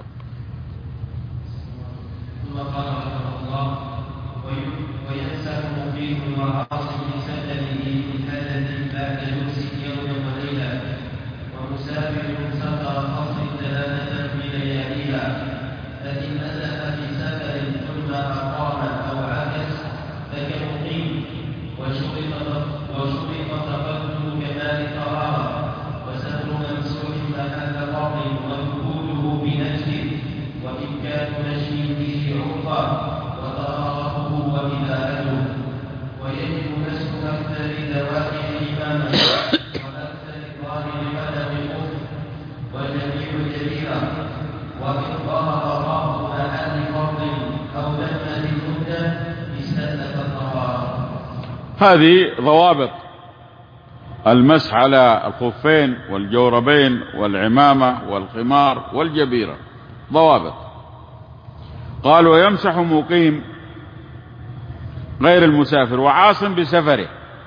ثم قال رحمه الله: وينسى مقيم وعاصم سكنه من حدث بعد لبس يوما وليلة، ومسافر سفر قصر ثلاثة بلياليها، فإن أسف في سفر ثم أقام أو عكس فكمقيم. وشرط وشرط تقدم كمال الطهارة، وستر ممسوح محل باطل، ودخوله بنجده، وإمكان نشي به عرفا، وطهارته وإباحته. ويجب مسح أكثر ذوات الإمامة وأكثر ظاهر قدم الخف وجميع الجبيرة، وإن ظهر بعض محل فرض أو نفذ المدة استأنف الطهارة. هذه ضوابط المسح على الخفين والجوربين والعمامة والخمار والجبيرة، ضوابط. قال: ويمسح مقيم غير المسافر وعاصم بسفره.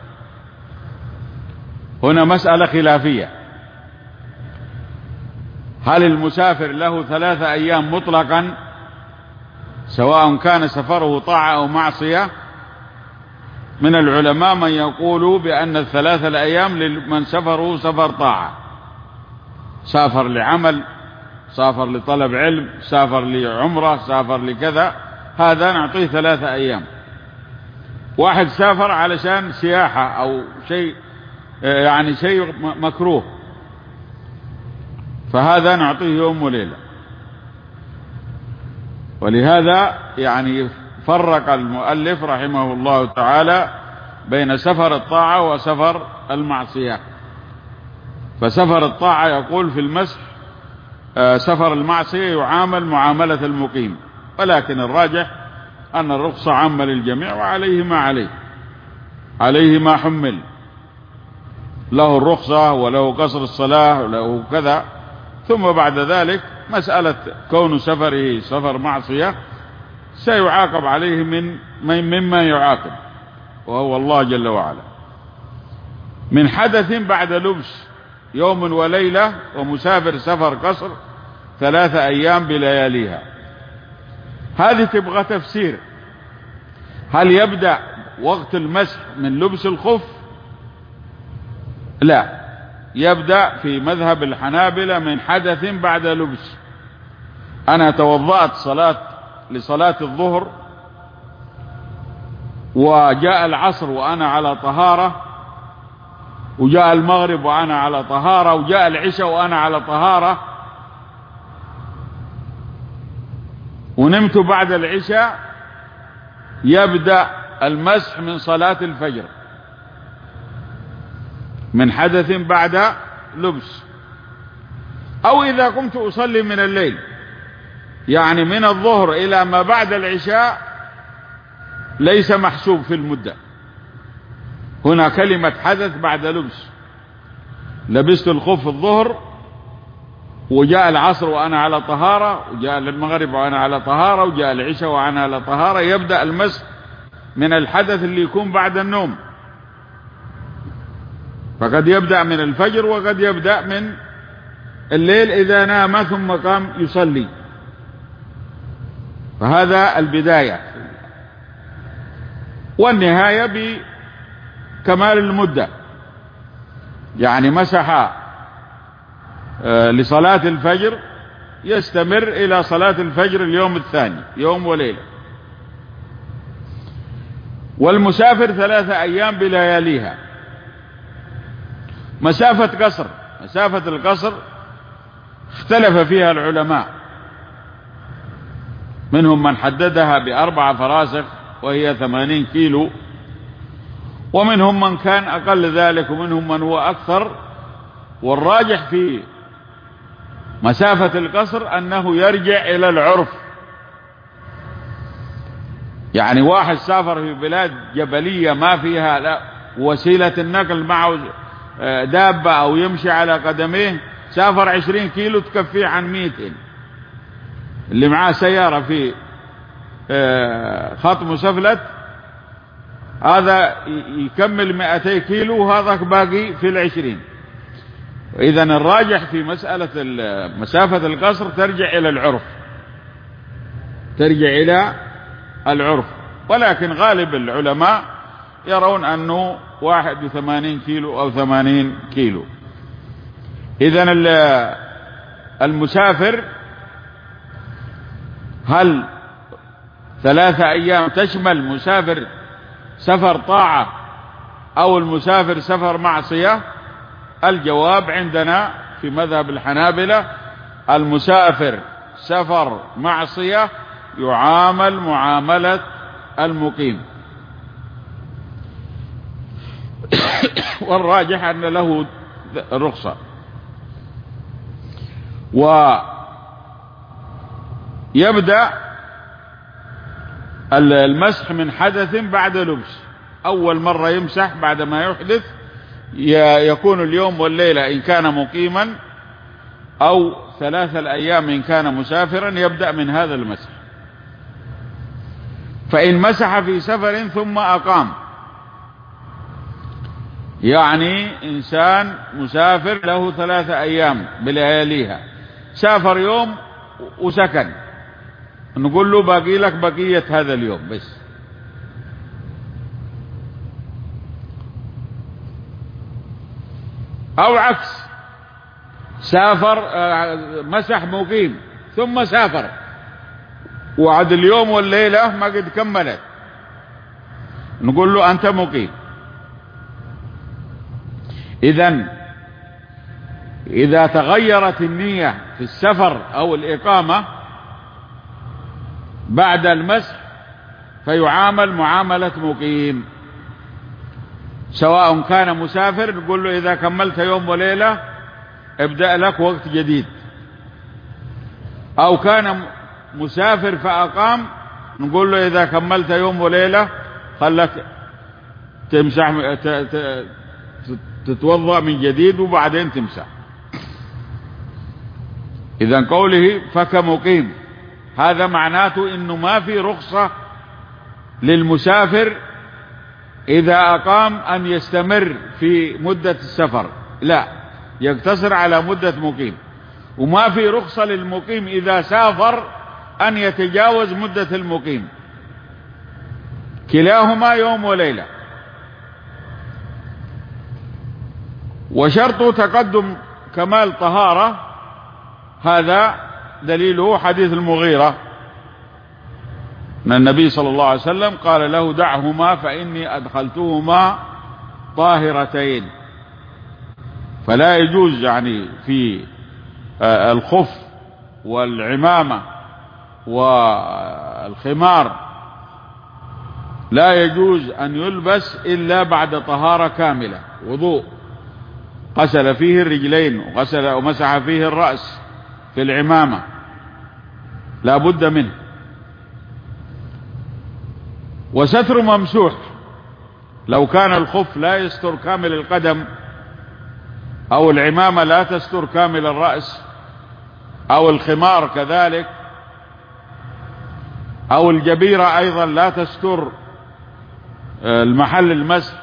هنا مسألة خلافية: هل المسافر له ثلاثة أيام مطلقا سواء كان سفره طاعة أو معصية. من العلماء من يقول بأن الثلاثة الأيام لمن سفره سفر طاعة، سافر لعمل، سافر لطلب علم، سافر لعمرة، سافر لكذا، هذا نعطيه ثلاثة أيام. واحد سافر علشان سياحة أو شيء يعني شيء مكروه، فهذا نعطيه يوم وليلة. ولهذا يعني فرق المؤلف رحمه الله تعالى بين سفر الطاعة وسفر المعصية. فسفر الطاعة يقول في المسح، سفر المعصية يعامل معاملة المقيم، ولكن الراجح أن الرخصة عامة للجميع وعليه ما عليه، عليه ما حمل، له الرخصة وله قصر الصلاة وله كذا. ثم بعد ذلك مسألة كون سفره سفر معصية سيعاقب عليه من مما يعاقب، وهو الله جل وعلا. من حدث بعد لبس يوم وليلة، ومسافر سفر قصر ثلاثة أيام بلياليها. هذه تبغى تفسير. هل يبدأ وقت المسح من لبس الخف؟ لا، يبدأ في مذهب الحنابلة من حدث بعد لبس. أنا توضأت صلاة لصلاة الظهر، وجاء العصر وأنا على طهارة، وجاء المغرب وأنا على طهارة، وجاء العشاء وأنا على طهارة، ونمت بعد العشاء، يبدأ المسح من صلاة الفجر، من حدث بعد لبس. أو إذا قمت أصلي من الليل، يعني من الظهر إلى ما بعد العشاء ليس محسوب في المدة. هنا كلمة حدث بعد لبس، لبست الخف الظهر، وجاء العصر وأنا على طهارة، وجاء المغرب وأنا على طهارة، وجاء العشاء وأنا على طهارة، يبدأ المسح من الحدث اللي يكون بعد النوم. فقد يبدأ من الفجر، وقد يبدأ من الليل إذا نام ثم قام يصلي. فهذا البداية، والنهاية بكمال المدة. يعني مسح لصلاة الفجر، يستمر إلى صلاة الفجر اليوم الثاني، يوم وليلة. والمسافر ثلاثة أيام بلياليها. مسافة قصر، مسافة القصر اختلف فيها العلماء، منهم من حددها بأربع فراسخ وهي ثمانين كيلو، ومنهم من كان أقل ذلك، ومنهم من هو أكثر. والراجح في مسافة القصر أنه يرجع إلى العرف. يعني واحد سافر في بلاد جبلية ما فيها لا وسيلة النقل معه دابة أو يمشي على قدميه، سافر عشرين كيلو تكفيه عن مئتين. اللي معاه سيارة في خط مسفلت هذا يكمل مئتي كيلو، وهذا باقي في العشرين. إذن الراجح في مسألة مسافة القصر ترجع إلى العرف، ترجع إلى العرف. ولكن غالب العلماء يرون أنه واحد وثمانين كيلو أو ثمانين كيلو. إذن المسافر هل ثلاثة أيام تشمل مسافر سفر طاعة أو المسافر سفر معصية؟ الجواب عندنا في مذهب الحنابلة المسافر سفر معصية يعامل معاملة المقيم، والراجح أن له رخصة. ويبدأ المسح من حدث بعد لبس. أول مرة يمسح بعد ما يحدث يكون اليوم والليلة إن كان مقيما، أو ثلاثة الأيام إن كان مسافرا، يبدأ من هذا المسح. فإن مسح في سفر ثم أقام، يعني إنسان مسافر له ثلاثة أيام بلياليها، سافر يوم وسكن، نقول له باقي لك بقية هذا اليوم بس. أو عكس، سافر مسح مقيم ثم سافر وعد اليوم والليلة ما قد كملت، نقول له أنت مقيم. إذن إذا تغيرت النية في السفر أو الإقامة بعد المسح فيعامل معاملة مقيم، سواء كان مسافر نقول له إذا كملت يوم وليلة ابدأ لك وقت جديد، أو كان مسافر فأقام نقول له إذا كملت يوم وليلة خلك تمسح تتوضأ من جديد وبعدين تمسح. إذن قوله فكمقيم هذا معناته إنه ما في رخصة للمسافر إذا أقام أن يستمر في مدة السفر، لا، يقتصر على مدة مقيم. وما في رخصة للمقيم إذا سافر أن يتجاوز مدة المقيم، كلاهما يوم وليلة. وشرط تقدم كمال طهارة هذا دليله حديث المغيرة أن النبي صلى الله عليه وسلم قال له دعهما فإني أدخلتهما طاهرتين. فلا يجوز يعني في الخف والعمامة والخمار لا يجوز أن يلبس إلا بعد طهارة كاملة، وضوء غسل فيه الرجلين وغسل ومسح فيه الرأس في العمامة لا بد منه. وستر ممسوح، لو كان الخف لا يستر كامل القدم أو العمامة لا تستر كامل الرأس أو الخمار كذلك أو الجبيرة أيضا لا تستر المحل المسح،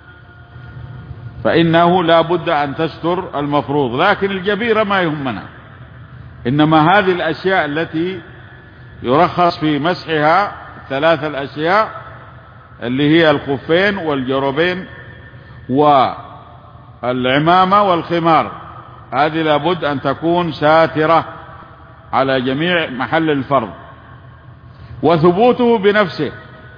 فإنه لا بد أن تستر المفروض. لكن الجبيرة ما يهمنا، إنما هذه الأشياء التي يرخص في مسحها ثلاثة الأشياء اللي هي الخفين والجربين والعمامة والخمار، هذه لابد أن تكون ساترة على جميع محل الفرض. وثبوته بنفسه،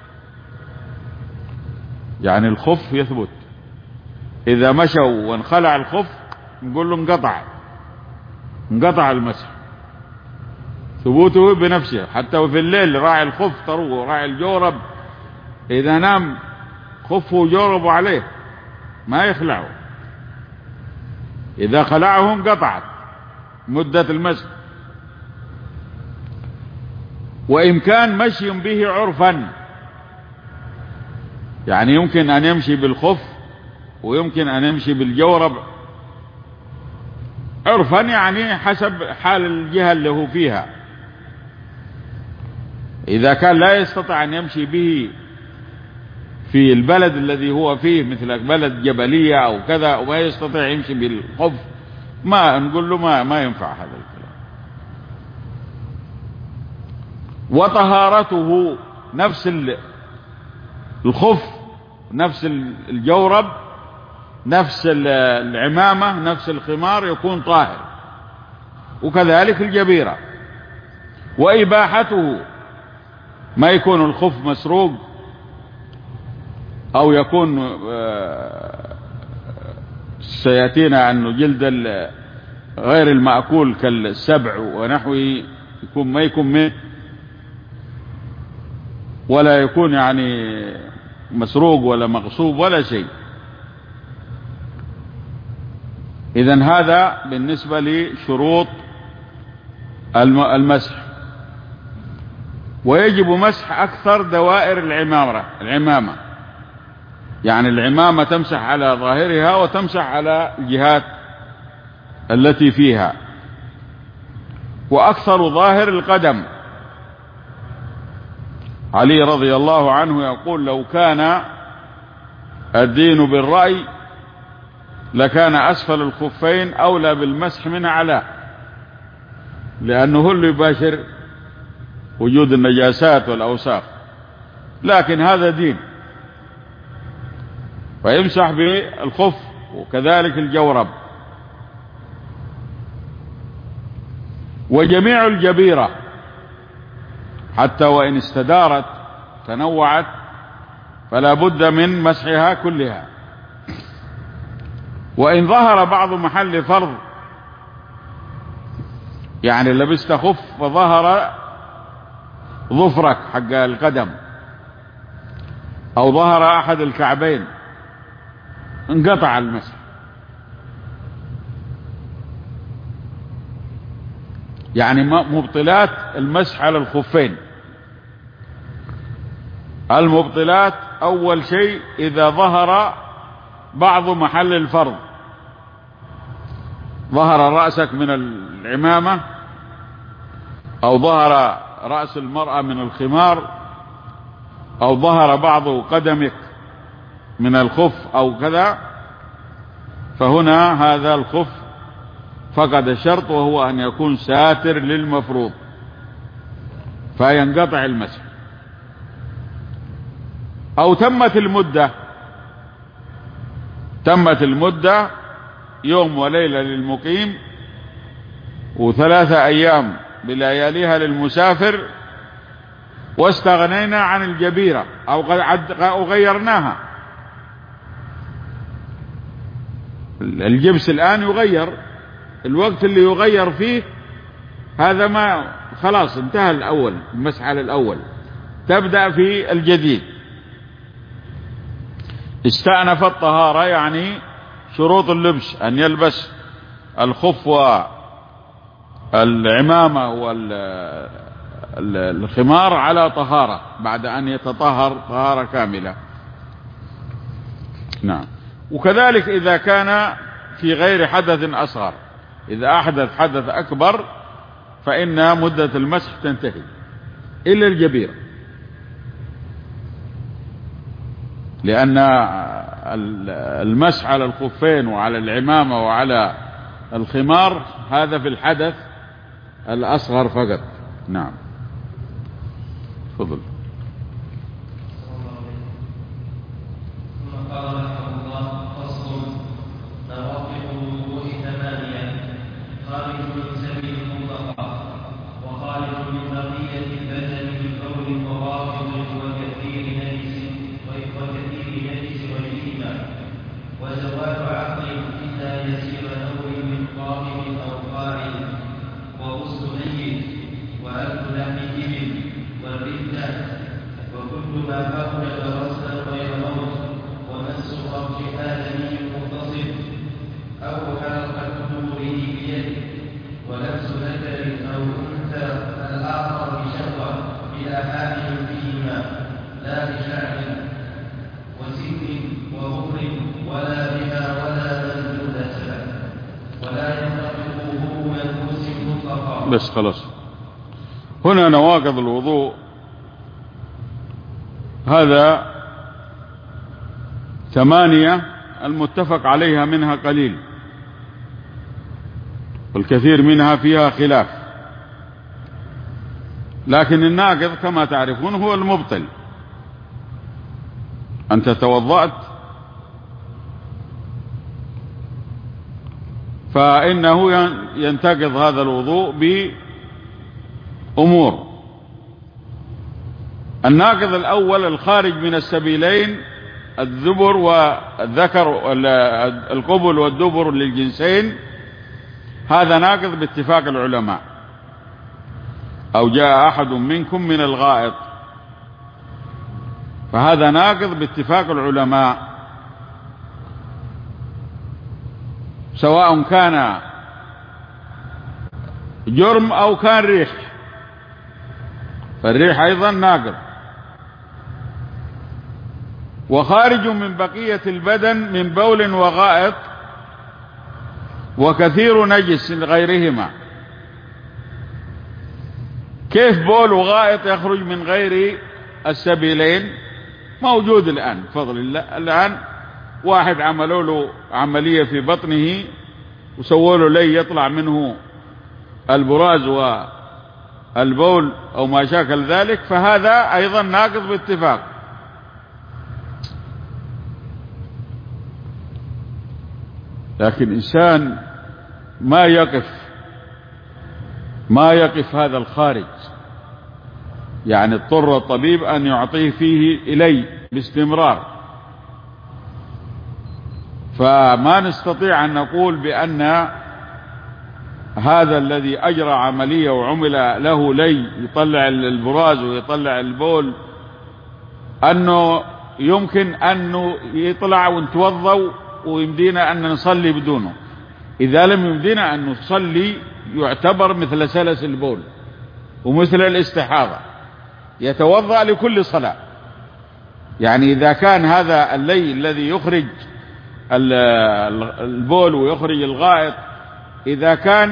يعني الخف يثبت، إذا مشوا وانخلع الخف نقول له انقطع انقطع المسح، ثبوته بنفسه. حتى في الليل راعي الخف طروه، راعي الجورب إذا نام خفه وجوربه عليه ما يخلعه، إذا خلعه انقطعت مدة المسح. وإمكان مشي به عرفا، يعني يمكن أن يمشي بالخف ويمكن أن يمشي بالجورب عرفا، يعني حسب حال الجهة اللي هو فيها. إذا كان لا يستطيع أن يمشي به في البلد الذي هو فيه مثل بلد جبلية أو كذا وما يستطيع يمشي بالخف، ما نقول له ما, ما ينفع هذا الكلام. وطهارته نفس الخف نفس الجورب نفس العمامة نفس الخمار يكون طاهر، وكذلك الجبيرة. وإباحته ما يكون الخف مسروق أو يكون سيأتينا عنه جلد غير المأكول كالسبع ونحوه، يكون ما يكون منه ولا يكون يعني مسروق ولا مغصوب ولا شيء. إذن هذا بالنسبة لشروط المسح. ويجب مسح أكثر دوائر العمامة العمامة يعني العمامة تمسح على ظاهرها وتمسح على الجهات التي فيها، وأكثر ظاهر القدم. علي رضي الله عنه يقول لو كان الدين بالرأي لكان أسفل الخفين أولى بالمسح من أعلاه، لأنه هو اللي يباشر وجود النجاسات والأوساخ، لكن هذا دين، فيمسح بالخف وكذلك الجورب. وجميع الجبيرة حتى وإن استدارت تنوعت فلا بد من مسحها كلها. وإن ظهر بعض محل فرض، يعني لبست خف فظهر ظفرك حق القدم أو ظهر أحد الكعبين، انقطع المسح. يعني مبطلات المسح على الخفين، المبطلات أول شيء إذا ظهر بعض محل الفرض، ظهر رأسك من العمامة أو ظهر رأس المرأة من الخمار أو ظهر بعض قدمك من الخف أو كذا، فهنا هذا الخف فقد الشرط، وهو أن يكون ساتر للمفروض فينقطع المسح. أو تمت المدة، تمت المدة يوم وليلة للمقيم وثلاثة أيام بلياليها للمسافر، واستغنينا عن الجبيرة أو غيرناها. الجبس الآن يغير، الوقت اللي يغير فيه هذا ما خلاص انتهى الأول، المسح على الأول، تبدأ في الجديد. استأنف الطهارة يعني شروط اللبس، أن يلبس الخف والعمامة والخمار على طهارة بعد أن يتطهر طهارة كاملة. نعم. وكذلك إذا كان في غير حدث أصغر، إذا أحدث حدث أكبر فإن مدة المسح تنتهي إلا الجبيرة، لأن المسح على الخفين وعلى العمامة وعلى الخمار هذا في الحدث الأصغر فقط. نعم. تفضل. بس خلاص. هنا نواقض الوضوء، هذا ثمانية المتفق عليها منها قليل، والكثير منها فيها خلاف، لكن الناقض كما تعرفون هو المبطل. أنت توضأت فإنه ينتقض هذا الوضوء بأمور. الناقض الأول الخارج من السبيلين، الذبر والذكر، القبل والدبر للجنسين، هذا ناقض باتفاق العلماء. أو جاء أحد منكم من الغائط، فهذا ناقض باتفاق العلماء، سواء كان جرم أو كان ريح، فالريح أيضا ناقض. وخارج من بقية البدن من بول وغائط وكثير نجس غيرهما. كيف بول وغائط يخرج من غير السبيلين؟ موجود الآن بفضل الله. الآن واحد عملوا له عملية في بطنه وسووا له لي يطلع منه البراز البول أو ما شاكل ذلك فهذا أيضا ناقض باتفاق. لكن إنسان ما يقف ما يقف هذا الخارج، يعني اضطر الطبيب أن يعطيه فيه إلي باستمرار، فما نستطيع أن نقول بأن هذا الذي أجرى عملية وعمل له لي يطلع البراز ويطلع البول أنه يمكن أنه يطلع ونتوضأ ويمدينا أن نصلي بدونه. إذا لم يمدينا أن نصلي يعتبر مثل سلس البول ومثل الاستحاضة، يتوضأ لكل صلاة. يعني إذا كان هذا اللي الذي يخرج البول ويخرج الغائط إذا كان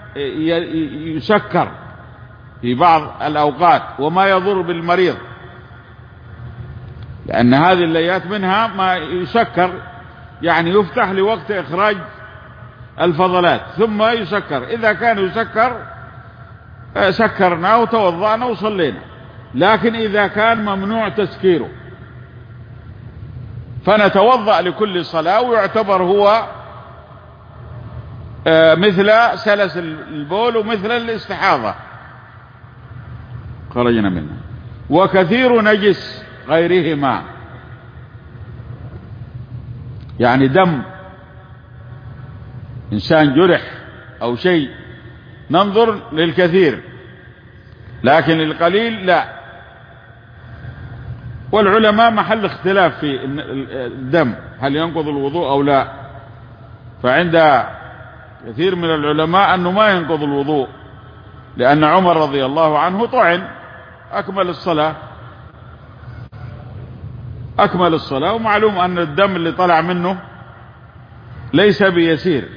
يسكر في بعض الأوقات وما يضر بالمريض، لأن هذه الليات منها ما يسكر، يعني يفتح لوقت إخراج الفضلات ثم يسكر، إذا كان يسكر سكرنا وتوضأنا وصلينا. لكن إذا كان ممنوع تسكيره فنتوضأ لكل صلاة ويعتبر هو مثل سلس البول ومثل الاستحاضة خرجنا منه. وكثير نجس غيرهما، يعني دم إنسان جرح أو شيء ننظر للكثير، لكن القليل لا. والعلماء محل اختلاف في الدم هل ينقض الوضوء أو لا، فعند كثير من العلماء أنه ما ينقض الوضوء، لأن عمر رضي الله عنه طعن أكمل الصلاة أكمل الصلاة ومعلوم أن الدم اللي طلع منه ليس بيسير،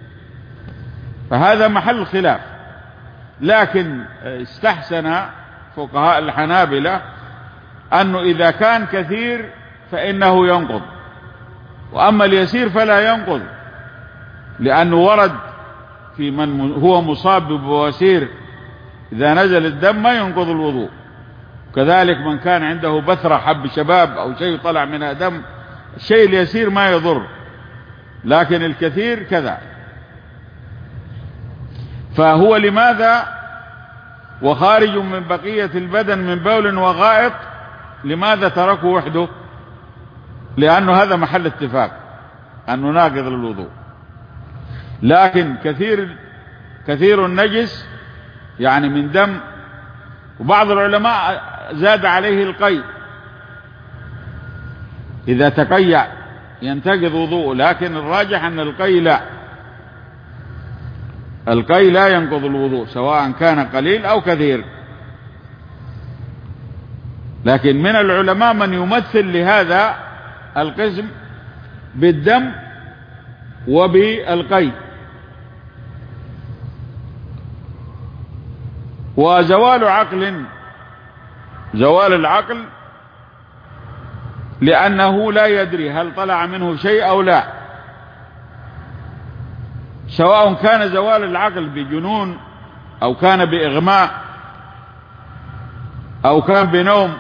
فهذا محل خلاف. لكن استحسن فقهاء الحنابلة أنه إذا كان كثير فإنه ينقض، وأما اليسير فلا ينقض، لأنه ورد في من هو مصاب ببواسير إذا نزل الدم ما ينقض الوضوء. كذلك من كان عنده بثرة حب شباب أو شيء طلع منها دم، الشيء اليسير ما يضر، لكن الكثير كذا. فهو لماذا وخارج من بقية البدن من بول وغائط لماذا تركه وحده؟ لأنه هذا محل اتفاق أنه ناقض للوضوء. لكن كثير كثير النجس يعني من دم، وبعض العلماء زاد عليه القي، إذا تقيأ ينتقض وضوءه، لكن الراجح أن القي لا، القي لا ينقض الوضوء سواء كان قليل أو كثير. لكن من العلماء من يمثل لهذا القسم بالدم وبالقي. وزوال عقل، زوال العقل لأنه لا يدري هل طلع منه شيء أو لا، سواء كان زوال العقل بجنون أو كان بإغماء أو كان بنوم،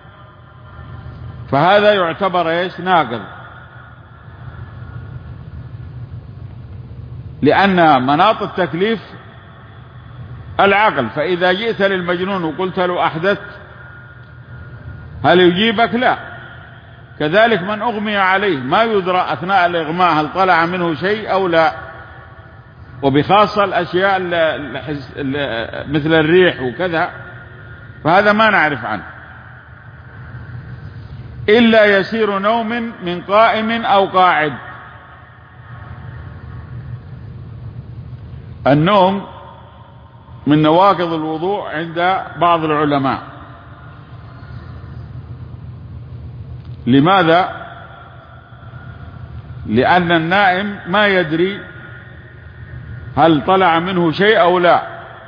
فهذا يعتبر ايش؟ ناقض، لأن مناط التكليف العقل. فإذا جئت للمجنون وقلت له أحدثت هل يجيبك؟ لا. كذلك من أغمي عليه ما يدرى أثناء الإغماء هل طلع منه شيء أو لا، وبخاصة الأشياء مثل الريح وكذا فهذا ما نعرف عنه، إلا يسير نوم من قائم أو قاعد. النوم من نواقض الوضوء عند بعض العلماء. لماذا؟ لأن النائم ما يدري هل طلع منه شيء أو لا،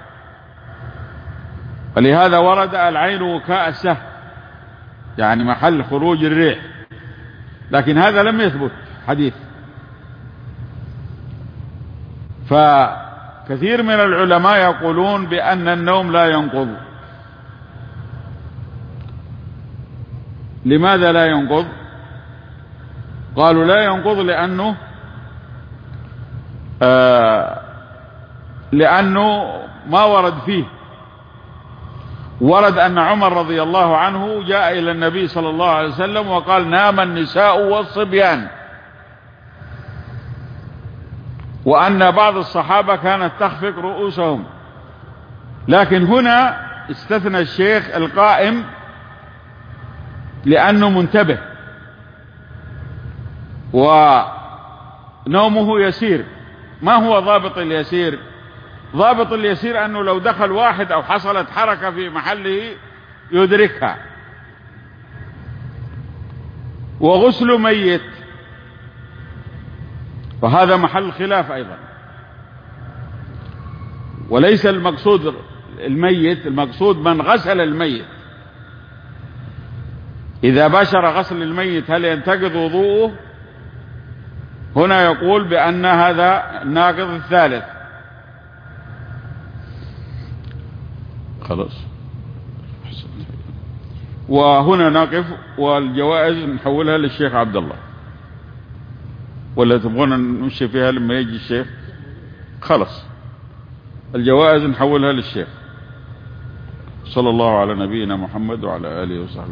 ولهذا ورد العين وكاء السهم، يعني محل خروج الريح، لكن هذا لم يثبت حديث. كثير من العلماء يقولون بأن النوم لا ينقض. لماذا لا ينقض؟ قالوا لا ينقض لأنه آه لأنه ما ورد فيه. ورد أن عمر رضي الله عنه جاء إلى النبي صلى الله عليه وسلم وقال نام النساء والصبيان، وأن بعض الصحابة كانت تخفق رؤوسهم. لكن هنا استثنى الشيخ القائم لأنه منتبه ونومه يسير. ما هو ضابط اليسير؟ ضابط اليسير أنه لو دخل واحد أو حصلت حركة في محله يدركها. وغسل ميت، وهذا محل خلاف أيضا، وليس المقصود الميت، المقصود من غسل الميت. إذا باشر غسل الميت هل ينتقض وضوءه؟ هنا يقول بأن هذا الناقض الثالث. خلاص، وهنا نقف، والجوائز نحولها للشيخ عبد الله، ولا تبغون نمشي فيها لما يجي الشيخ؟ خلاص، الجوائز نحولها للشيخ. صلى الله على نبينا محمد وعلى آله وصحبه.